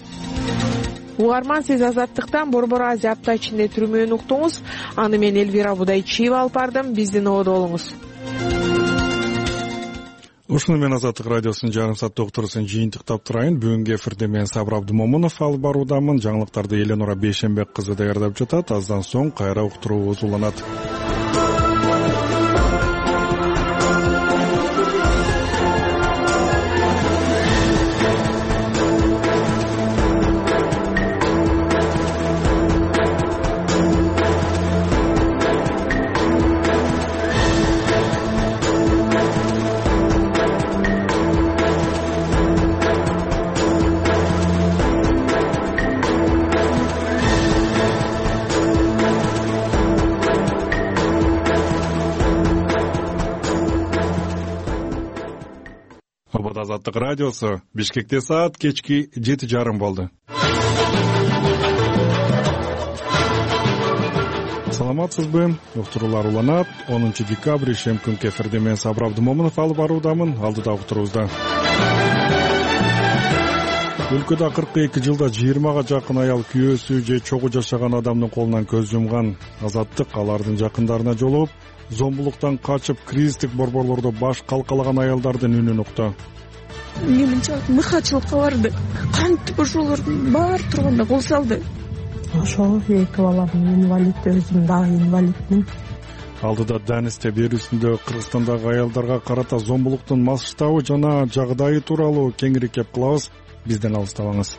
Угарман, сиз Азаттыктан Борбор Азия апта ичинде түрмөнү уктуңуз. Аны мен Элвира Будайчиева алып бардым. Биздин ободо болуңуз. Ушуну мен Азаттык радиосунун жарым сааттык уктуруусун жыйынтыктап турайын. Бүгүнкү эфирде мен Сабыр Абдымомунов алып баруудамын. Жаңылыктарды Эленора Бейшенбек кызы даярдап жатат. Аздан соң кайра уктуруубуз уланат. Азаттык радиосу Бишкекте саат кечки жети жарым болду. Саламатсызбы? Уктуруулар уланат. онунчу декабрь ишем күнкү эфирде мен Сабыр Абдымомунов алып баруудамын. Алдыда уктуруубузда. Өлкөдө кырк эки жылда жыйырмага жакын аял күйөөсү же чогуу жашаган адамдын колунан көз жумган. Азаттык алардын жакындарына жолугуп, зомбулуктан качып, кризистик борборлордо баш калкалаган аялдардын үнүн укту. Менимче мыкачылыкка барды. Кантип ошолордун баары турганда кол салды. Ошол эки балам инвалид, өзүм дагы инвалидмин. Алдыда Данисте берүүсүндө Кыргызстандагы аялдарга карата зомбулуктун масштабы жана жагдайы тууралуу кеңири кеп кылабыз. Бизден алыстабаңыз.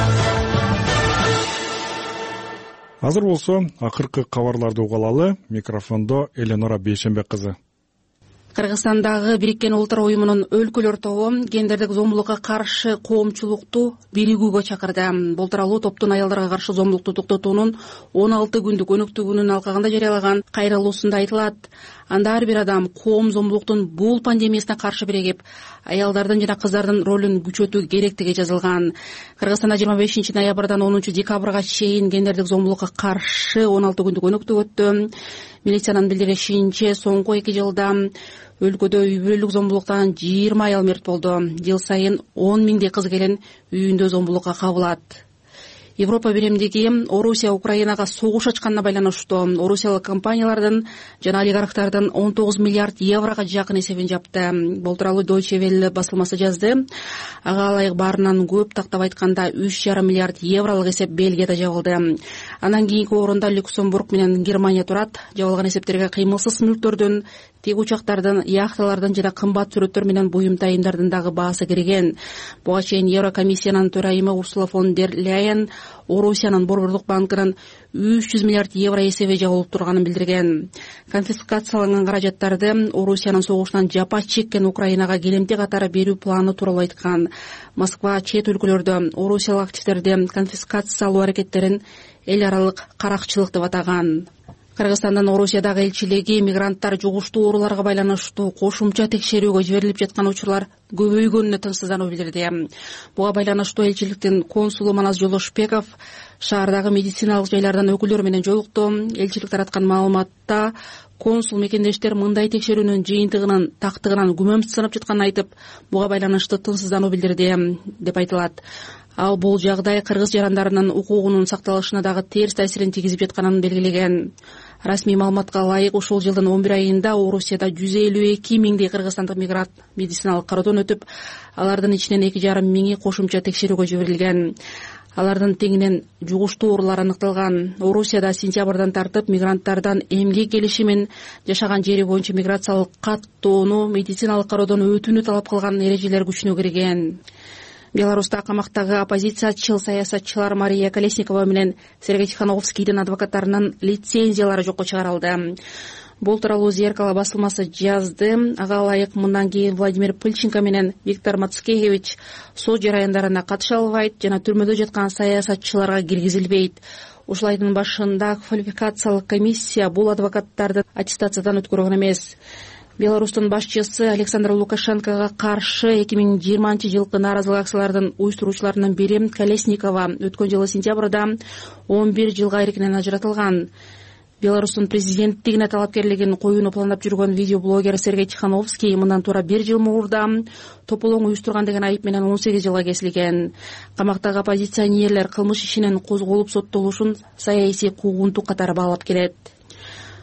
Азыр болсо акыркы кабарларды угалалы. Микрофондо Эленора Бейшенбек кызы. Кыргызстандагы Бириккен Улуттар уюмунун өлкөлөр тобу гендердик зомбулукка каршы коомчулукту биригүүгө чакырды. Бул тууралуу топтун аялдарга каршы зомбулукту токтотуунун он алты күндүк өнөктүгүнүн алкагында жарыялаган кайрылуусунда айтылат. Анда ар бир адам коом зомбулуктун бул пандемиясына каршы биригип, аялдардын жана кыздардын ролун күчөтүү керектиги жазылган. Кыргызстанда жыйырма бешинчи ноябрдан онунчу декабрга чейин гендердик зомбулукка каршы он алты күндүк өнөктүк өттү. Милициянын билдиришинче соңку эки жылда өлкөдө үй бүлөлүк зомбулуктан жыйырма аял мерт болду. Жыл сайын он миңдей кыз келин үйүндө зомбулукка кабылат. Европа биримдиги Орусия Украинага согуш ачканына байланыштуу орусиялык компаниялардын жана олигархтардын он тогуз миллиард еврого жакын эсебин жапты. Бул тууралуу Deutsche Welle басылмасы жазды. Ага ылайык баарынан көп, тактап айтканда үч жарым миллиард евролук эсеп Бельгияда жабылды. Анан кийинки орунда Люксембург менен Германия турат. Жабылган эсептерге кыймылсыз мүлктөрдүн, тек учактардын, яхталардын жана кымбат сүрөттөр менен буюм тайымдардын дагы баасы кирген. Буга чейин Еврокомиссиянын төрайымы Урсула фон дер Ляйен Орусиянын борборлук банкынан үч жүз миллиард евро эсеби жабылып турганын билдирген. Конфискацияланган каражаттарды Орусиянын согуштан жапа чеккен Украинага келемти катары берүү планы тууралуу айткан. Москва чет өлкөлөрдө орусиялык активдерди конфискациялоо аракеттерин эл аралык каракчылык деп атаган. Кыргызстандын Орусиядагы элчилиги мигранттар жугуштуу ооруларга байланыштуу кошумча текшерүүгө жиберилип жаткан учурлар көбөйгөнүнө тынчсыздануу билдирди. Буга байланыштуу элчиликтин консулу Манас Жолошбеков шаардагы медициналык жайлардан өкүлдөр менен жолукту. Элчилик тараткан маалыматта консул мекендештер мындай текшерүүнүн жыйынтыгынын тактыгынан күмөнсүзданып жатканын айтып, буга байланыштуу тынчсыздануу билдирди деп айтылат. Ал бул жагдай кыргыз жарандарынын укугунун сакталышына дагы терс таасирин тийгизип жатканын белгилеген. Расмий маалыматка ылайык ушул жылдын он бир айында Орусияда жүз элүү эки миңдей кыргызстандык мигрант медициналык кароодон өтүп, алардын ичинен эки жарым миңи кошумча текшерүүгө жиберилген. Алардын тегинен жугуштуу оорулар аныкталган. Орусияда сентябрдан тартып мигранттардан эмгек келишимин, жашаган жери боюнча миграциялык каттоону, медициналык кароодон өтүүнү талап кылган эрежелер күчүнө кирген. Беларуста камактагы оппозициячыл саясатчылар Мария Колесникова менен Сергей Тихановскийдин адвокаттарынын лицензиялары жокко чыгарылды. Бул тууралуу Зеркало басылмасы жазды. Ага ылайык мындан кийин Владимир Пыльченко менен Виктор Мацкевич сот жараяндарына катыша албайт жана түрмөдө жаткан саясатчыларга киргизилбейт. Ушул айдын башында квалификациялык комиссия бул адвокаттарды аттестациядан өткөргөн эмес. Беларустун башчысы Александр Лукашенкого каршы эки миң жыйырманчы жылкы нааразылык акциялардын уюштуруучуларынын бири Колесникова өткөн жылы сентябрда он бир жылга эркинен ажыратылган. Беларустун президенттигине талапкерлигин коюуну пландап жүргөн видеоблогер Сергей Тихановский мындан туура бир жыл мурда тополоң уюштурган деген айып менен он сегиз жылга кесилген. Камактагы оппозиционерлер кылмыш ишинин козголуп соттолушун саясий куугунтук катары баалап келет.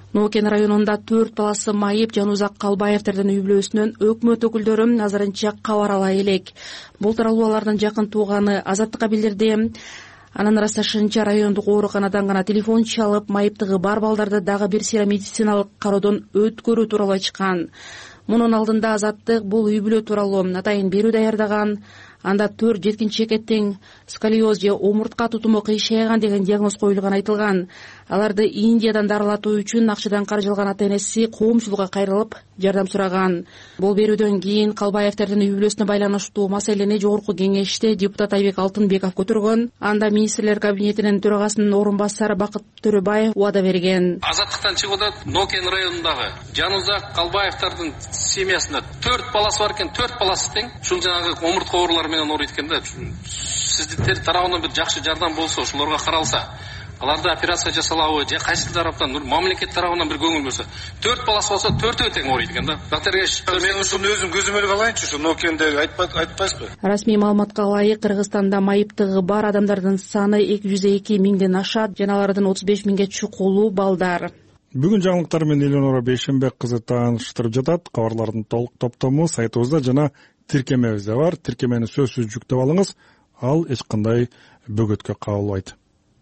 Нокен районунда төрт баласы майып Жанузак Калбаевтердин үй бүлөсүнөн өкмөт өкүлдөрү азырынча кабар ала элек. Бул тууралуу алардын жакын тууганы Азаттыкка билдирди. Анын ырасташынча райондук ооруканадан гана телефон чалып, майыптыгы бар балдарды дагы бир сыйра медициналык кароодон өткөрүү тууралуу айтышкан. Мунун алдында Азаттык бул үй бүлө тууралуу атайын берүү даярдаган. Анда төрт жеткинчекке тең сколиоз же омуртка тутуму кыйшайган деген диагноз коюлган айтылган. Аларды Индиядан дарылатуу үчүн акчадан каржылган ата-энеси коомчулукка кайрылып жардам сураган. Бул берүүдөн кийин Калбаевтердин үй бүлөсүнө байланыштуу маселени жогорку кеңеште депутат Айбек Алтынбеков көтөргөн. Анда министрлер кабинетинин төрагасынын орун басары Бакыт Төрөбаев убада берген. Азаттыктан чыгып атат, Нокен районундагы Жанузак Калбаевтердин семьясында төрт баласы бар экен, төрт баласы тең. Ушул жанагы омуртка оорулары менен ооруйт экен да. Сиздер тарабынан бир жакшы жардам болсо, ошолорго каралса, аларда операция жасалабы же кайсы тараптан, мамлекет тарабынан бир көңүл бөлсө, төрт баласы болсо төртөө тең ооруйт экен да. Докторге мен ушуну өзүм көзүм эле алайынчы, ушу Нокендеги айтпайсызбы? Расмий маалыматка ылайык, Кыргызстанда майыптыгы бар адамдардын саны эки жүз эки миңден ашат, жана алардын отуз беш миңге чукулуу балдар. Бүгүн жаңылыктар менен Элеонора Бейшенбек кызы тааныштырып жатат. Кабарлардын толук топтому сайтыбызда жана тиркемебизде бар. Тиркемени сөзсүз жүктөп алыңыз. Ал эч кандай бөгөткө кабылбайт.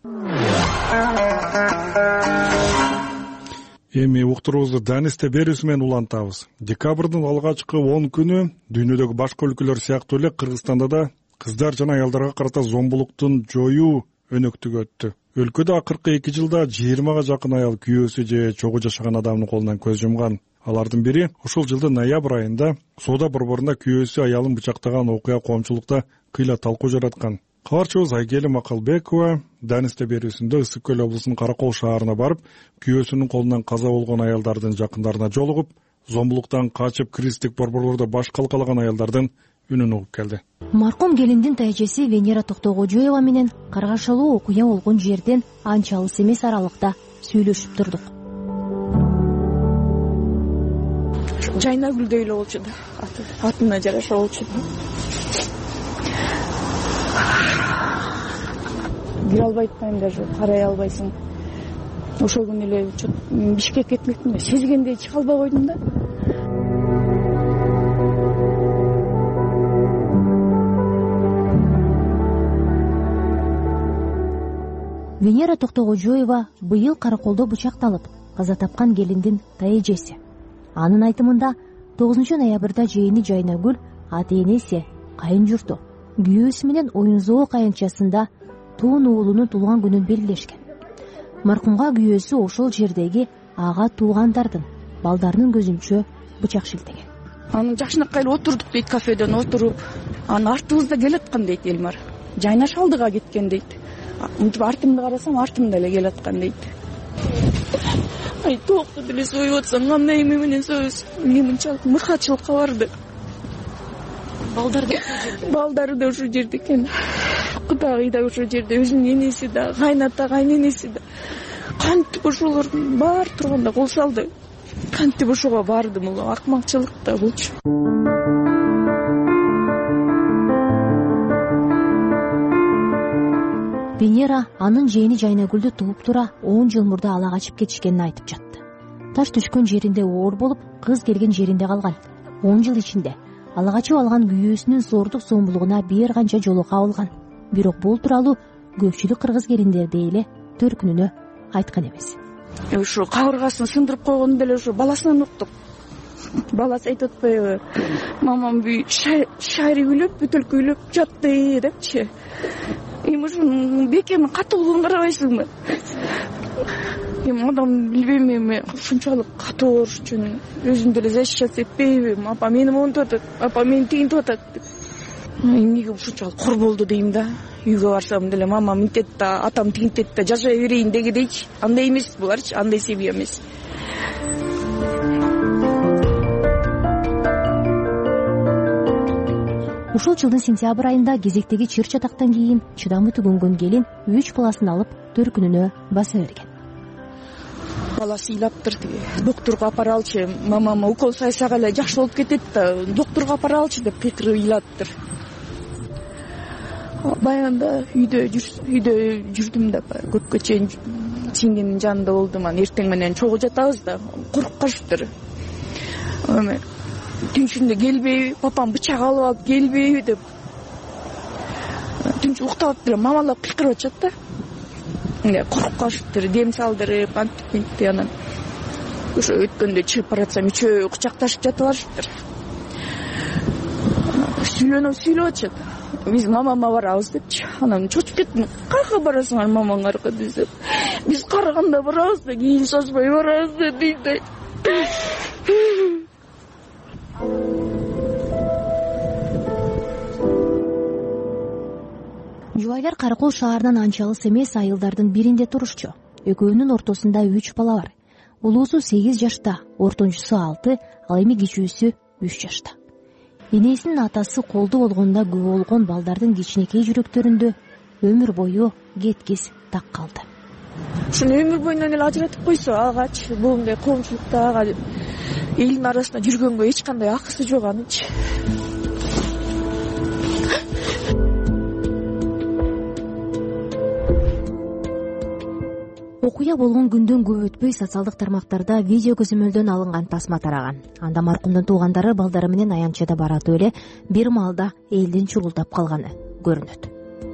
Эми уктуруубузду Данисте берүүсү менен улантабыз. Декабрдын алгачкы он күнү дүйнөдөгү башка өлкөлөр сыяктуу эле Кыргызстанда да кыздар жана аялдарга карата зомбулуктун жоюу өнөктүгү өттү. Өлкөдө акыркы эки жылда жыйырмага жакын аял күйөөсү же чогуу жашаган адамдын колунан көз жумган. Алардын бири ушул жылдын ноябрь айында соода борборунда күйөөсү аялын бычактаган окуя коомчулукта кыйла талкуу жараткан. Кабарчыбыз Айгели Макалбекова Данисте берүүсүндө Ысык көл облусунун Каракол шаарына барып, күйөөсүнүн колунан каза болгон аялдардын жакындарына жолугуп, зомбулуктан качып кристик борборлордо баш калкалаган аялдардын үнүн угуп келди. Маркум келиндин тайжеси Венера Токтогожоева менен каргашалуу окуя болгон жерден анча алыс эмес аралыкта сүйлөшүп турдук. Жайнагүлдөй эле болчу да, атына жараша болчу. Кире албай атпайм, даже карай албайсың. Ошол күнү эле Бишкекке кетмектин, сезгендей чыга албай койдум да. Венера Токтогожоева быйыл Караколдо бычакталып каза тапкан келиндин тайэжеси. Анын айтымында тогузунчу ноябрда жээни Жайнагүл ата-энеси, кайын журту күйөөсү менен Оюнзоо каянчасында туун уулунун туулган күнүн белгилешкен. Маркумга күйөөсү ошол жердеги ага туугандардын балдарынын көзүнчө бычак шилтеген. Аны жакшынакай эле отурдук дейт, кафеден отуруп, анын артыбызда келаткан дейт Элмар. Жайнаш алдыга кеткен дейт. Мынтип артымды карасам, артымда эле келаткан дейт. Ай, токту деле союп атсаң, кандай эме менен союсуң? Эмне мынчалык мыкачылыкка барды? Балдарды балдары да ошол жерде экен. Кудагый да ошол жерде, өзүнүн энеси да, кайната, кайненеси да. Кантип ошолордун баары турганда кол салды. Кантип ошого барды, бул акмакчылык да болчу. Венера анын жээни Жайнагүлдү тууп тура он жыл мурда ала качып кетишкенин айтып жатты. Таш түшкөн жеринде оор болуп, кыз келген жеринде калган. он жыл ичинде ала качып алган күйөөсүнүн зордук зомбулугуна бир канча жолу кабылган. Бирок бул тууралуу көпчүлүк кыргыз келиндерди эле төркүнүнө айткан эмес. Ушу кабыргасын сындырып койгону деле ушу баласынан уктук. Баласы айтып атпайбы? Мамам бүй шайри үйлөп, бүтөлкү үйлөп жатты депчи. Эми ушунун бекемин катуулугун карабайсыңбы? Эми адам билбейм, эми ушунчалык катуу болуш үчүн өзүм деле защищаться этпейбим. Апа мени монтуп атат, апа мени тигинтип атат деп. Эмнеге ушунчалык кор болду дейм да. Үйгө барсам деле мамам мынтет да, атам тигинтет да, жашай берейин дегидейчи. Андай эмес буларчы, андай семья эмес. Ушул жылдын сентябрь айында кезектеги чыр чатактан кийин чыдамы түгөнгөн келин үч баласын алып төркүнүнө баса берген. Баласы ыйлаптыр, тиги доктурга апаралчы, мамама укол сайсак эле жакшы болуп кетет да, доктурга апаралчы деп кыйкырып ыйлаптыр. Баягында үйдө үйдө жүрдүм да, көпкө чейин жеңгемдин жанында болдум. анан эртең менен чогуу жатабыз да, коруп калышыптыр. Эме түнчүндө келбейби, папам бычак алып алып келбейби деп түнчү уктап алып деле мамалап кыйкырып атышат да. Коруп калышыптыр, дем салдырып, антип мынтип. Анан ошо өткөндө чыгып баратсам үчөө кучакташып жатып алышыптыр. Сүйлөнүп сүйлөп атышат. Биз мамама барабыз депчи. Анан чочуп кеттим. Каяка барасыңар мамаңарга десем. Биз караганда барабыз да, кийин созбой барабыз да дейт. Жубайлар Каракол шаарынан анча алыс эмес айылдардын биринде турушчу. Экөөнүн ортосунда үч бала бар. Улуусу сегиз жашта, ортончусу алты, ал эми кичүүсү үч жашта. Энесинин атасы колду болгонда күбө болгон балдардын кичинекей жүрөктөрүндө өмүр бою кеткис так калды. Ушуну өмүр боюнан эле ажыратып койсо, агачы буундай коомчулукта ага элдин арасында жүргөнгө эч кандай акысы жок анычы. Окуя болгон күндөн көп өтпөй социалдык тармактарда видео көзөмөлдөн алынган тасма тараган. Анда маркумдун туугандары балдары менен аянтчада баратып эле бир маалда элдин чурулдап калганы көрүнөт.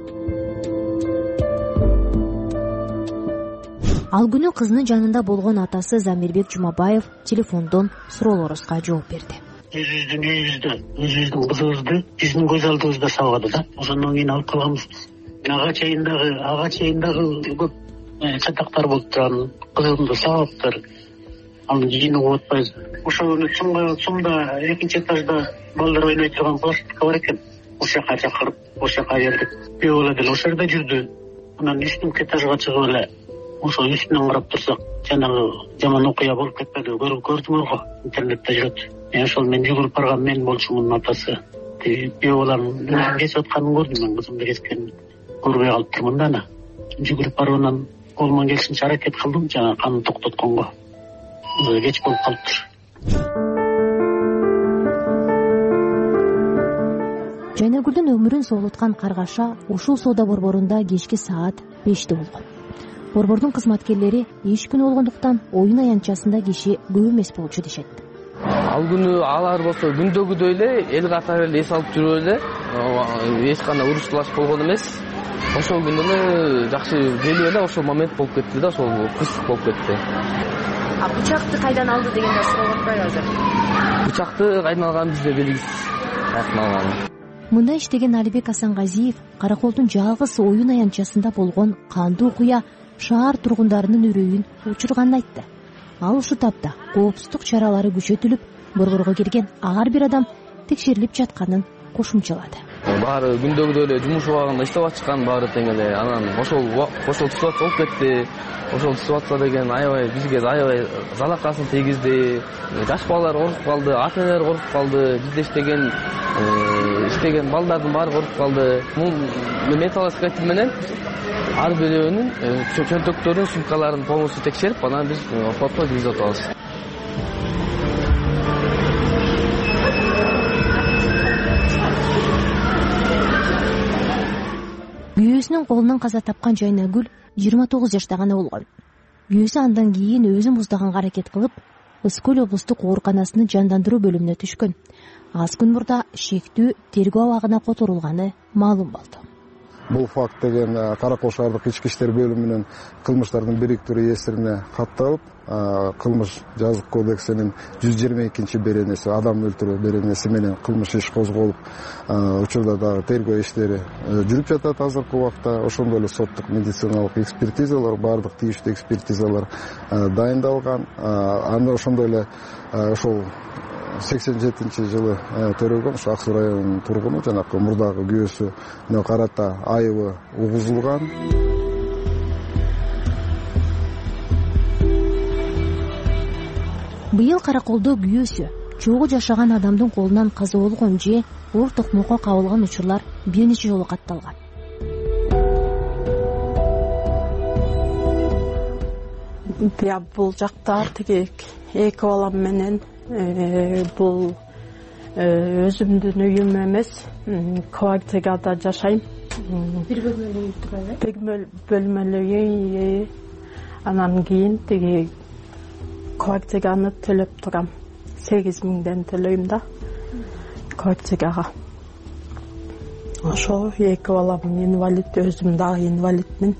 Ал күнү кызынын жанында болгон атасы Замирбек Жумабаев телефондон суроолорубузга жооп берди. Өзүбүздүн үйүбүздө, өзүбүздүн кызыбызды биздин көз алдыбызда сабады да. Ошондон кийин алып калганбыз. Ага чейиндагы, ага чейиндагы көп чатактар болуп турган, кызымды сабаптыр. Анын жыйыны угуп атпайбыз. Ошону чумга, чумда экинчи этажда балдар ойной турган площадка бар экен. Ошол жака чакырып, ошол жака бердик. Күйөө бала деле ошол жерде жүрдү. Анан үчүнкү этажга чыгып эле ошол үстүнөн карап турсак, жанагы жаман окуя болуп кетпеди. Көрүп көрдүңөр го, интернетте жүрөт. Ошол мен жүгүрүп барган мен болчумун атасы. Күйөө баланын кесип атканын көрдүм, мен кызымды кескенин көрбөй калыптырмын да ана. Жүгүрүп барып анан колуман келишинче аракет кылдым, жана канды токтотконго. Кеч болуп калыптыр. Жайнагүлдүн өмүрүн соолуткан каргаша ушул соода борборунда кечки саат беште болгон. Борбордун кызматкерлери иш күнү болгондуктан оюн аянтчасында киши көп эмес болчу дешет. Ал күнү алар болсо күндөгүдөй эле эл катары эле эс алып жүрүп эле, эч кандай уруш талаш болгон эмес. Ошол күнү эле жакшы келип эле ошол момент болуп кетти да, ошол кызык болуп кетти. А бычакты кайдан алды дегенде сурап атпайбы азыр? Бычакты кайдан алганын бизде белгисиз. Кайдан алганын. Мында иштеген Алибек Асангазиев Караколдун жалгыз оюн аянтчасында болгон кандуу окуя шаар тургундарынын үрөйүн учурганын айтты. Ал ушул тапта коопсуздук чаралары күчөтүлүп, борборго кирген ар бир адам текшерилип жатканын кошумчалады. Баары күндөгүдөй эле жумуш убагында иштеп атышкан, баары тең эле. Анан ошол ошол ситуация болуп кетти. Ошол ситуация деген аябай бизге аябай залакасын тийгизди. Жаш балалар коркуп калды, ата-энелер коркуп калды, бизде иштеген иштеген балдардын баары коркуп калды. Бул металлоискатель менен ар бирөөнүн чөнтөктөрүн, сумкаларын полностью текшерип, анан биз фото киргизип атабыз. Күйөөсүнүн колунан каза тапкан Жайнагүл жыйырма тогуз жашта гана болгон. Күйөөсү андан кийин өзү муздаганга аракет кылып, Ызкөл облустук ооруканасынын жандандыруу бөлүмүнө түшкөн. Аз күн мурда шектүү тергөө абагына которулганы маалым болду. Бул факт деген Каракол шаардык ички иштер бөлүмүнүн кылмыштардын бириктирүү эсирине катталып, кылмыш жазык кодексинин жүз жыйырма экинчи беренеси, адам өлтүрүү беренеси менен кылмыш иш козголуп, учурда дагы тергөө иштери жүрүп жатат азыркы убакта. Ошондой эле соттук медициналык экспертизалар, баардык тийиштүү экспертизалар дайындалган. Анда ошондой эле ошол сексен жетинчи жылы төрөлгөн ушу Ак Суу районунун тургуну жанакы мурдагы күйөөсүнө карата айыбы угузулган. Быйыл Караколдо күйөөсү чогуу жашаган адамдын колунан каза болгон же оор токмокко кабылган учурлар бир нече жолу катталган. Бул жакта тиги эки балам менен бул өзүмдүн үйүм эмес, квартирада жашайм. Бир бөлмөлүү үй турбайбы? Бир бөлмөлүү үй. Анан кийин тиги квартираны төлөп турам. сегиз миңден төлөйм да квартирага. Ошо эки балам инвалид, өзүм дагы инвалидмин.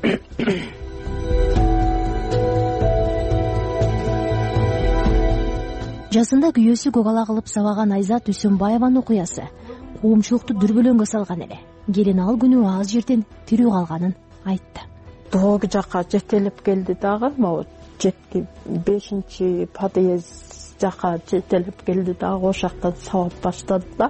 Жасында күйөөсү көк ала кылып сабаган Айзат Үсөнбаеванын окуясы коомчулукту дүрбөлөңгө салган эле. Келин ал күнү аз жерден тирүү калганын айтты. Тоогу жака жетелеп келди дагы, могу жетки бешинчи подъезд жака жетелеп келди дагы, ошол жактан сабап баштады да.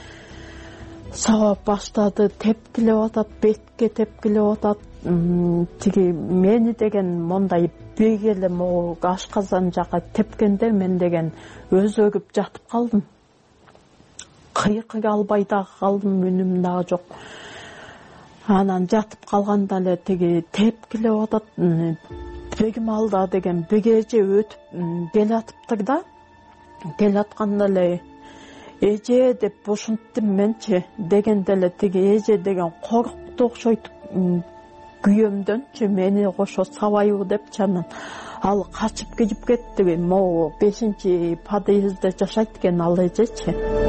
Сабап баштады, тепкилеп атат, бетке тепкилеп атат. Тиги мени деген мондай беги эле могу ашказан жака тепкенде мен деген өзөгүп жатып калдым. Кыйкыга албай дагы калдым, үнүм дагы жок. Анан жатып калганда эле тиги тепкилеп атат. Бегим алда деген бегеже өтүп келатыптыр да. Келатканда эле эже деп ушинттим менчи дегенде эле тиги эже деген коркту окшойт. Күйөөмдөнчү мени кошо сабайбы депчи, анан ал качып кетип кетти. Могу бешинчи подъездде жашайт экен ал эжечи.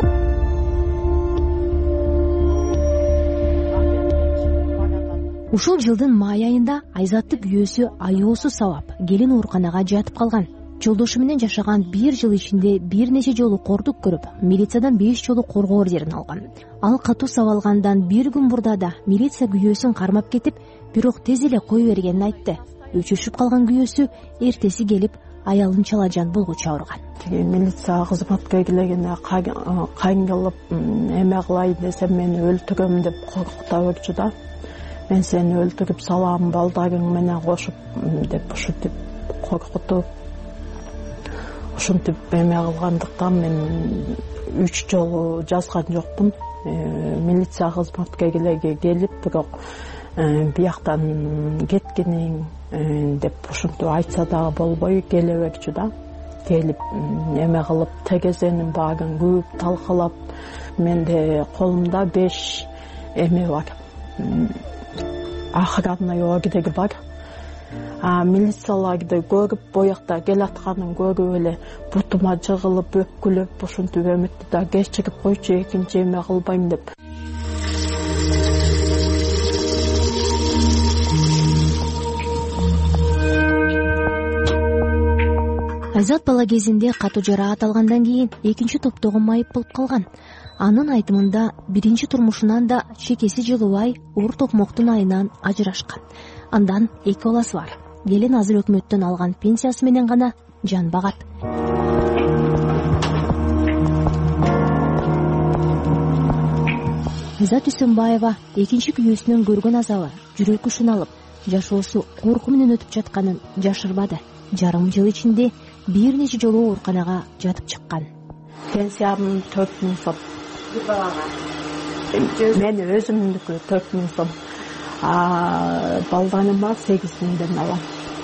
Ушул жылдын май айында Айзатты күйөөсү аюусу сабап, келин ооруканага жатып калган. Жолдошу менен жашаган бир жыл ичинде бир нече жолу кордук көрүп, милициядан беш жолу коргоо ордерин алган. Ал катуу сабалгандан бир күн мурда да милиция күйөөсүн кармап кетип, бирок тез эле кое бергенин айтты. Өчүшүп калган күйөөсү эртеси келип аялын чалажан болгучу ауырган. Милиция кызматка келгенде кайын кылып эме кылайын десем мени өлтүрөм деп коркута берчү да. Мен сени өлтүрүп салам балдарың менен кошуп деп ушинтип коркутуп. Ушинтип эме кылгандыктан мен үч жолу жазган жокмун. Милиция кызматка келип, бирок бияктан кеткениң деп ушинтип айтса дагы болбой келе берчү да. Келип эме кылып тегезенин баарын көп талкалап, менде колумда беш эме бар. Охранный ордер бар. А милицияларды көрүп, боякта келатканын көрүп эле бутума жыгылып, өпкүлөп, ушинтип эметти да, кечирип койчу, экинчи эме кылбайм деп. Айзат бала кезинде катуу жараат алгандан кийин экинчи топтогу майып болуп калган. Анын айтымында биринчи турмушунан да чекеси жылыбай, оор токмоктун айынан ажырашкан. Андан эки баласы бар. Келин азыр өкмөттөн алган пенсиясы менен гана жан багат. Айзат Үсөнбаева экинчи күйөөсүнөн көргөн азабы, жүрөкү шыналып, жашоосу корку менен өтүп жатканын жашырбады. Жарым жыл ичинде бир нече жолу ооруканага жатып чыккан. Пенсиям төрт миң сом. Мен өзүмдүкү төрт миң сом. А балдарыма сегиз миңден алам.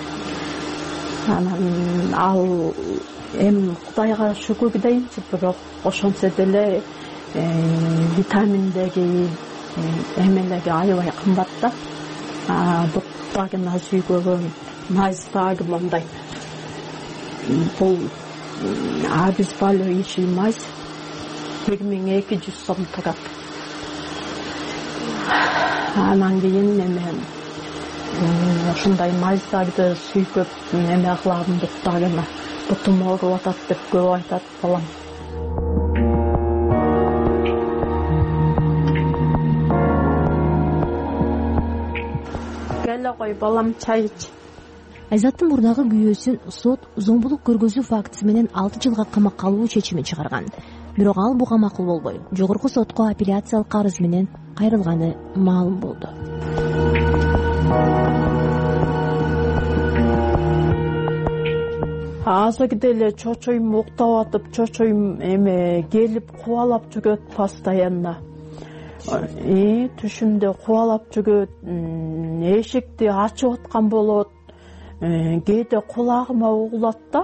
Анан ал эми Кудайга шүгүр дейинчи, бирок ошонсо деле витаминдеги эмелеги аябай кымбат да. Буттагына сүйгөгө майздагы мондай. Бул обезболивающий майз бир миң эки жүз сом турат. Анан кийин эме ушундай майздарды сүйкөп эме кылам, буттарына бутум ооруп атат деп көп айтат балам. Келе кой балам, чай ич. Айзаттын мурдагы күйөөсүн сот зомбулук көргөзүү фактысы менен алты жылга камакка алуу чечимин чыгарган. Бирок ал буга макул болбой, жогорку сотко апелляциялык арыз менен кайрылганы маалым болду. Азыр деле чочойм уктап атып, чочойм эме келип кубалап жүрөт постоянно. И түшүмдө кубалап жүрөт, эшикти ачып аткан болот. Кээде кулагыма угулат да.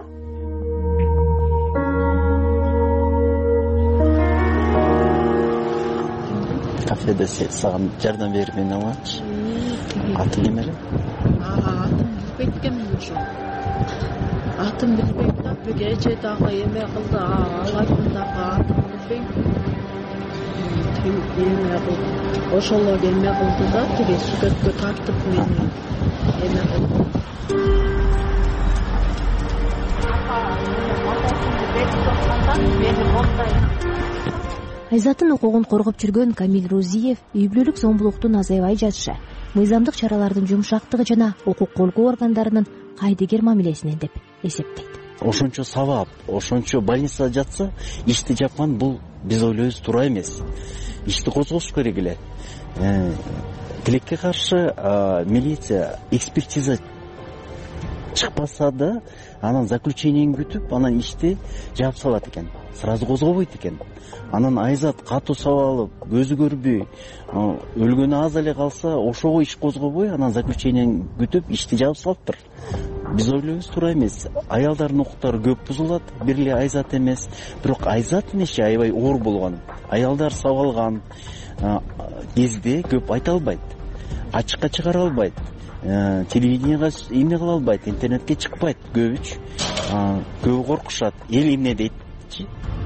Кафеде саган жардам берип мен алганчы. Аты неме эле? билбейт экенмин ошо. Атын билбейм да, эже дагы эме кылды, алардын дагы атын билбейм. Эме кылды, ошолор эме кылды да, тиги сүрөткө тартып мени эме кылды. Айзаттын укугун коргоп жүргөн Камил Розиев үй бүлөлүк зомбулуктун азайбай жатышы, мыйзамдык чаралардын жумшактыгы жана укук коргоо органдарынын кайдыгер мамилесинен деп эсептейт. Ошончо сабап, ошончо больницада жатса, ишти жапкан бул биз ойлойбуз туура эмес. Ишти козгош керек эле. Тилекке каршы милиция экспертиза чыкпаса да, анан заключениени күтүп, анан ишти жаап салат экен. Сразу козгобойт экен. Анан Айзат катуу сабалып, көзү көрбөй, өлгөнү аз эле калса, ошого иш козгобой, анан заключениени күтүп, ишти жаап салыптыр. Биз ойлойбуз туура эмес. Аялдардын укуктары көп бузулат, бир эле Айзат эмес. Бирок Айзаттын иши аябай оор болгон. Аялдар сабалган кезде көп айта албайт, ачыкка чыгара албайт, телевиденияга эмне кыла албайт, интернетке чыкпайт көбүч. Көбү коркушат. Эл эмне дейтчи?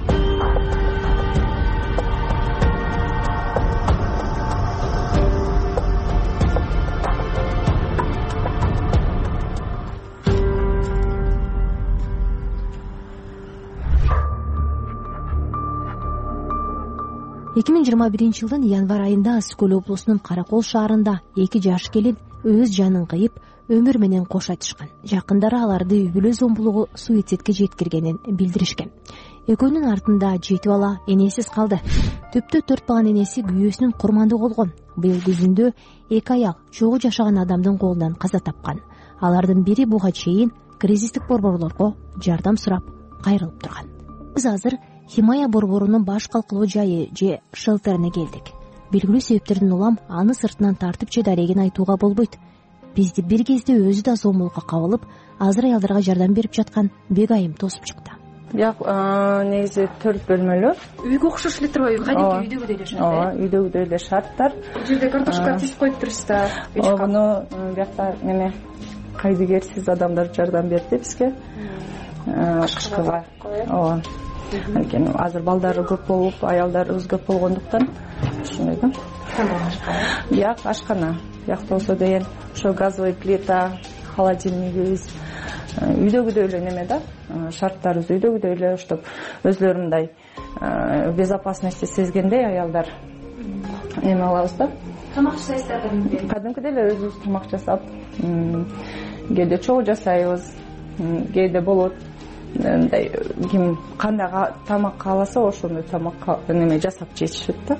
эки миң жыйырма биринчи жылдын январь айында Ысык Көл облусунун Каракол шаарында эки жаш келин өз жанын кыйып, өмүр менен кош айтышкан. Жакындары аларды үй бүлө зомбулугу суицидке жеткиргенин билдиришкен. Экөөнүн артында жети бала энесиз калды. Түптө төрт баланын энеси күйөөсүнүн курмандыгы болгон. Быйыл күзүндө эки аял чогуу жашаган адамдын колунан каза тапкан. Алардын бири буга чейин кризистик борборлорго жардам сурап кайрылып турган. Биз азыр Химая борборунун баш калкылуу жайы же шелтерине келдик. Белгилүү себептерден улам аны сыртынан тартып же дарегин айтууга болбойт. Бизди бир кезде өзү да зомбулукка кабылып, азыр аялдарга жардам берип жаткан Бегайым тосуп чыкты. Бияк негизи төрт бөлмөлүү. Үйгө окшош эле турбайбы? Кадимки үйдөгүдөй эле шарт. Ооба, үйдөгүдөй эле шарттар. Бул жерде картошка тизип коюп турсуздар. Муну биякта неме кайдыгерсиз адамдар жардам берди бизге. Кышкыга. Ооба. Анткени азыр балдары көп болуп, аялдарыбыз көп болгондуктан ушундай да. Бияк ашкана. Биякта болсо деген ошо газовый плита, холодильнигибиз үйдөгүдөй эле неме да. Шарттарыбыз үйдөгүдөй эле, чтоб өзлөрү мындай безопасность сезгендей аялдар эме алабыз да. Тамак жасайсыздар? Кадимкидей эле өзүбүз тамак жасап, кээде чогуу жасайбыз, кээде болот. Мындай ким кандай тамак кааласа ошондой тамак неме жасап жешишет да.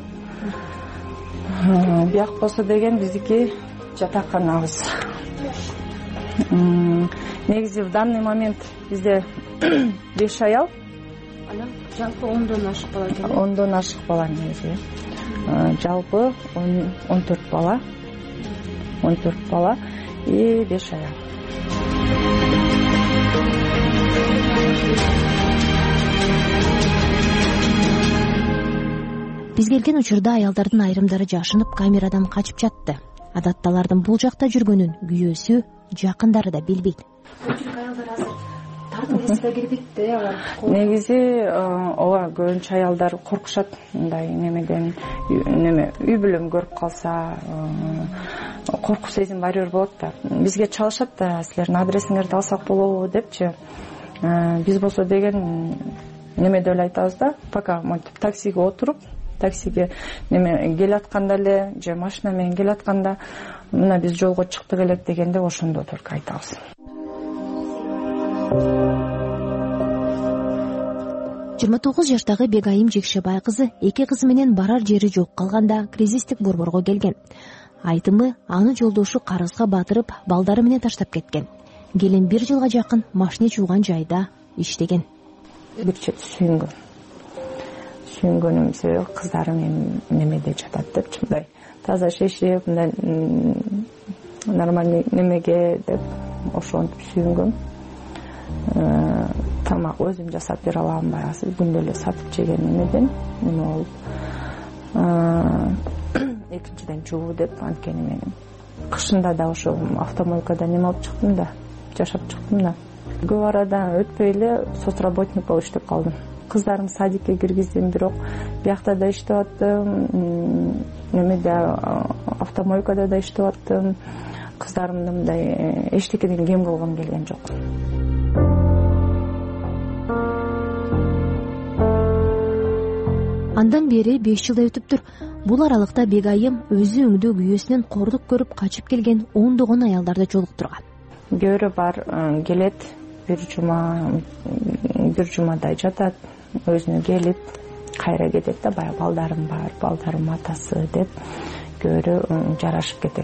Бияк болсо деген биздики жатаканабыз. Негизи в данный момент бизде беш аял. Анан жалпы ондон ашык бала экен. Ондон ашык бала негизи. Жалпы он төрт бала. он төрт бала и беш аял. Биз келген учурда аялдардын айрымдары жашынып камерадан качып жатты. Адатта алардын бул жакта жүргөнүн күйөөсү, жакындары да билбейт. Негизи ооба көбүнчө аялдар коркушат мындай немеден, неме үй бүлөм көрүп калса, коркуу сезим барыбир болот да. Бизге чалышат да, силердин адресиңерди алсак болобу депчи. Биз болсо деген неме деп айтабыз да, пока монтип таксиге отуруп, таксиге неме келатканда эле же машина менен келатканда, мына биз жолго чыктык элек дегенде ошондо только айтабыз. жыйырма тогуз жаштагы Бегайым Жекшебай кызы эки кызы менен барар жери жок калганда кризистик борборго келген. Айтымы аны жолдошу карызга батырып, балдары менен таштап кеткен. Келин бир жылга жакын машина жууган жайда иштеген. Бир чет сүйүнгөн. Сүйүнгөнүм себеби кыздарым эми немеде жатат депчи, мындай таза шешип, мындай нормальный немеге деп ошентип сүйүнгөм. Тамак өзүм жасап бере алам, баягы күндө эле сатып жеген немеден неме болуп. Экинчиден жуу деп, анткени мен кышында да ошо автомойкада неме алып чыктым да. жашап чыктым да. Көп арадан өтпөй эле соцработник болуп иштеп калдым. Кыздарым садикке киргиздим, бирок биякта да иштеп аттым, немеде автомойкада да иштеп аттым. Кыздарымды мындай эчтекеден кем кылгым келген жок. Андан бери беш жылдай өтүптүр. Бул аралыкта Бегайым өзү өңдөө күйөөсүнөн кордук көрүп качып келген ондогон аялдарды жолуктурган. Көрө бар келет, бир жума бир жумадай жатат, өзүнө келип кайра кетет да, баягы балдарым бар, балдарым атасы деп көрө жарашып кетет.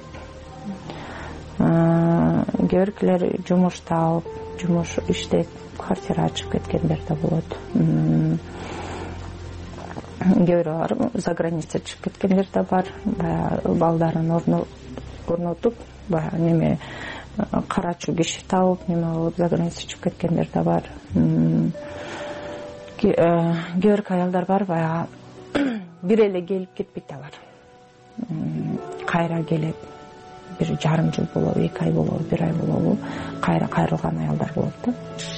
Көркүлөр жумуш таап, жумуш иштеп, квартира ачып кеткендер да болот. Көрө бар, за граница чыгып кеткендер да бар. Баягы балдарын орнотуп, баягы неме карачу киши таап, неме болуп за граница чыгып кеткендер да бар. Көрк аялдар бар, баягы бир эле келип кетпейт алар. Кайра келет. Бир жарым жыл болобу, эки ай болобу, бир ай болобу, кайра кайрылган аялдар болот да.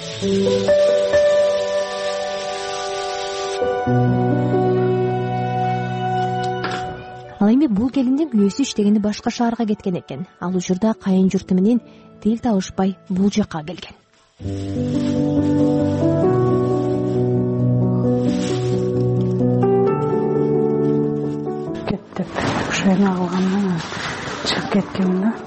Ал эми бул келиндин күйөөсү иштегени башка шаарга кеткен экен. Ал учурда кайын журту менен тил табышпай бул жакка келген. Кеттик. Ушуна калгандан чыгып кеткем да.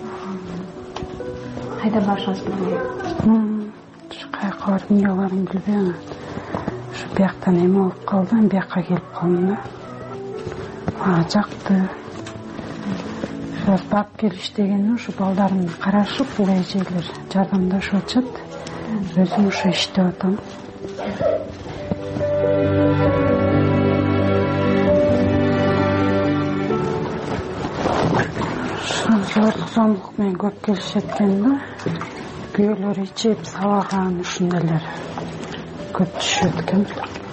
Кайда барышыңыз билбейм. Каяка бардым, эмне кыларымды билбейм. Ушу бияктан эме болуп калды, бияка келип калдым да. Мага жакты. Ошо барып келип иштегенде ушу балдарымды карашып, бул эжелер жардамдашып атышат. Өзүм ушу иштеп атам. Зорлук зомбулук менен көп келишет экен да. Күйөөлөр ичип сабаган ушундайлар көп түшөт экен.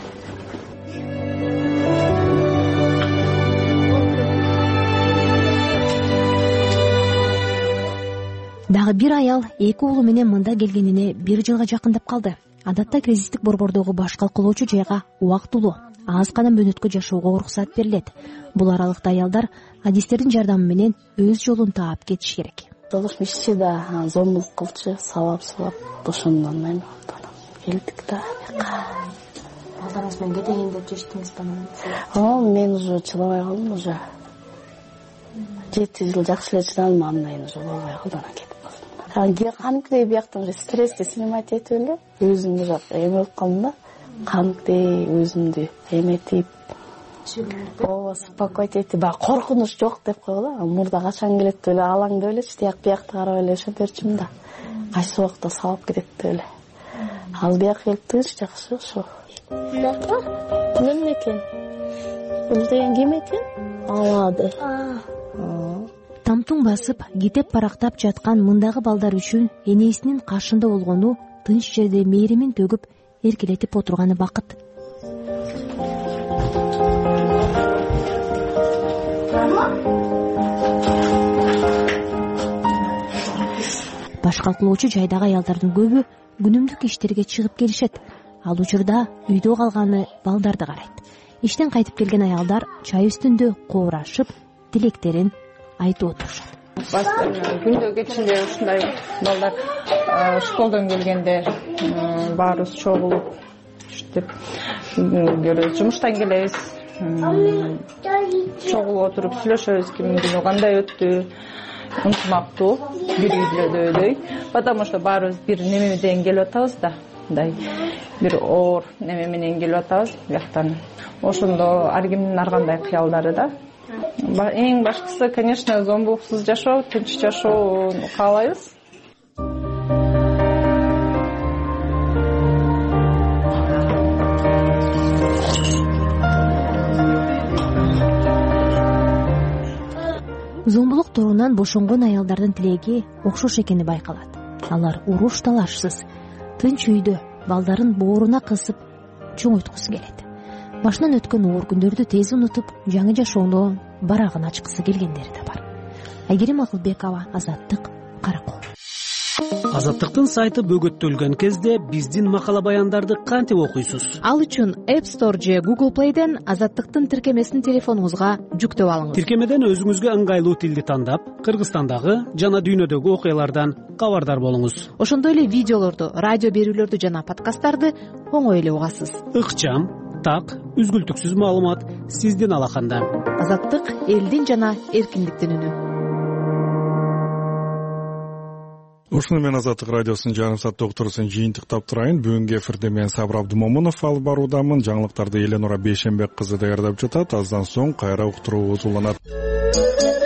Дагы бир аял эки уулу менен мында келгенине бир жылга жакындап калды. Адатта кризистик борбордогу баш калкулоочу жайга убактылуу, аз гана мөөнөткө жашоого уруксат берилет. Бул аралыкта аялдар адистердин жардамы менен өз жолун таап кетиш керек. Жолуш ишчи да, зомбулук кылчу, сабап сабап ошондон мен келдик да. Балдарыңыз менен кетейин деп чечтиңиз ба? О, мен уже чыдабай калдым уже. жети жыл жакшы эле чыдадым, андан кийин уже болбой калды, анан кетип калдым. Кадимкидей бияктан уже стрессти снимать этип эле өзүмдү жак эме болуп калдым да. Кадимкидей өзүмдү эметип, ооба, успокоить этип, баягы коркунуч жок деп койгула. Мурда качан келет деп эле алаңдап эле тияк биякты карап эле ошонтерчимин да. Кайсы убакта сабап кетет деп эле. Ал бияк келип тыныч жакшы ошо. Бияка? Эмне экен? Бул деген ким экен? Алады. Тамтуң басып, кетеп барактап жаткан мындагы балдар үчүн энесинин каршында болгону, тынч жерде мээримин төгүп, эркелетип отурганы бакыт. Баш калкулоочу жайдагы аялдардын көбү күнүмдүк иштерге чыгып келишет. Ал учурда үйдө калганы балдарды карайт. Иштен кайтып келген аялдар чай үстүндө коорашып, тилектерин айтып отурушат. Күндө кечинде ушундай балдар школдон келгенде баарыбыз чогулуп иштеп көрөбүз. Жумуштан келебиз, чогулуп отуруп сүйлөшөбүз, кимдин күнү кандай өттү, ынтымактуу бир үйлөдөдөй. Потому что баарыбыз бир немеден келип атабыз да, мындай бир оор неме менен келип атабыз бияктан. Ошондо ар кимдин ар кандай кыялдары да. Эң башкысы, конечно, зомбулуксуз жашоо, тынч жашоону каалайбыз. Зомбулук торунан бошонгон аялдардын тилеги окшош экени байкалат. Алар уруш талашсыз, тынч үйдө балдарын бооруна кысып чоңойткусу келет. Башынан өткөн оор күндөрдү тез унутуп, жаңы жашоону барагын ачкысы келгендери да бар. Айгерим Акылбекова, Азаттык, Каракол. Азаттыктын сайты бөгөттөлгөн кезде биздин макала баяндарды кантип окуйсуз? Ал үчүн App Store же Google Play'ден Азаттыктын тиркемесин телефонуңузга жүктөп алыңыз. Тиркемеден өзүңүзгө ыңгайлуу тилди тандап, Кыргызстандагы жана дүйнөдөгү окуялардан кабардар болуңуз. Ошондой эле видеолорду, радио берүүлөрдү жана подкасттарды оңой эле угасыз. Ыкчам, так, үзгүлтүксүз маалымат сиздин алаканда. Азаттык элдин жана эркиндиктин үнү. Ушуну мен Азаттык радиосунун жарым саат докторусун жыйынтыктап турайын. Бүгүнкү эфирде мен Сабыр Абдымомунов алып баруудамын. Жаңылыктарды Эленора Бейшенбек кызы даярдап жатат. Аздан соң кайра уктуруубуз уланат.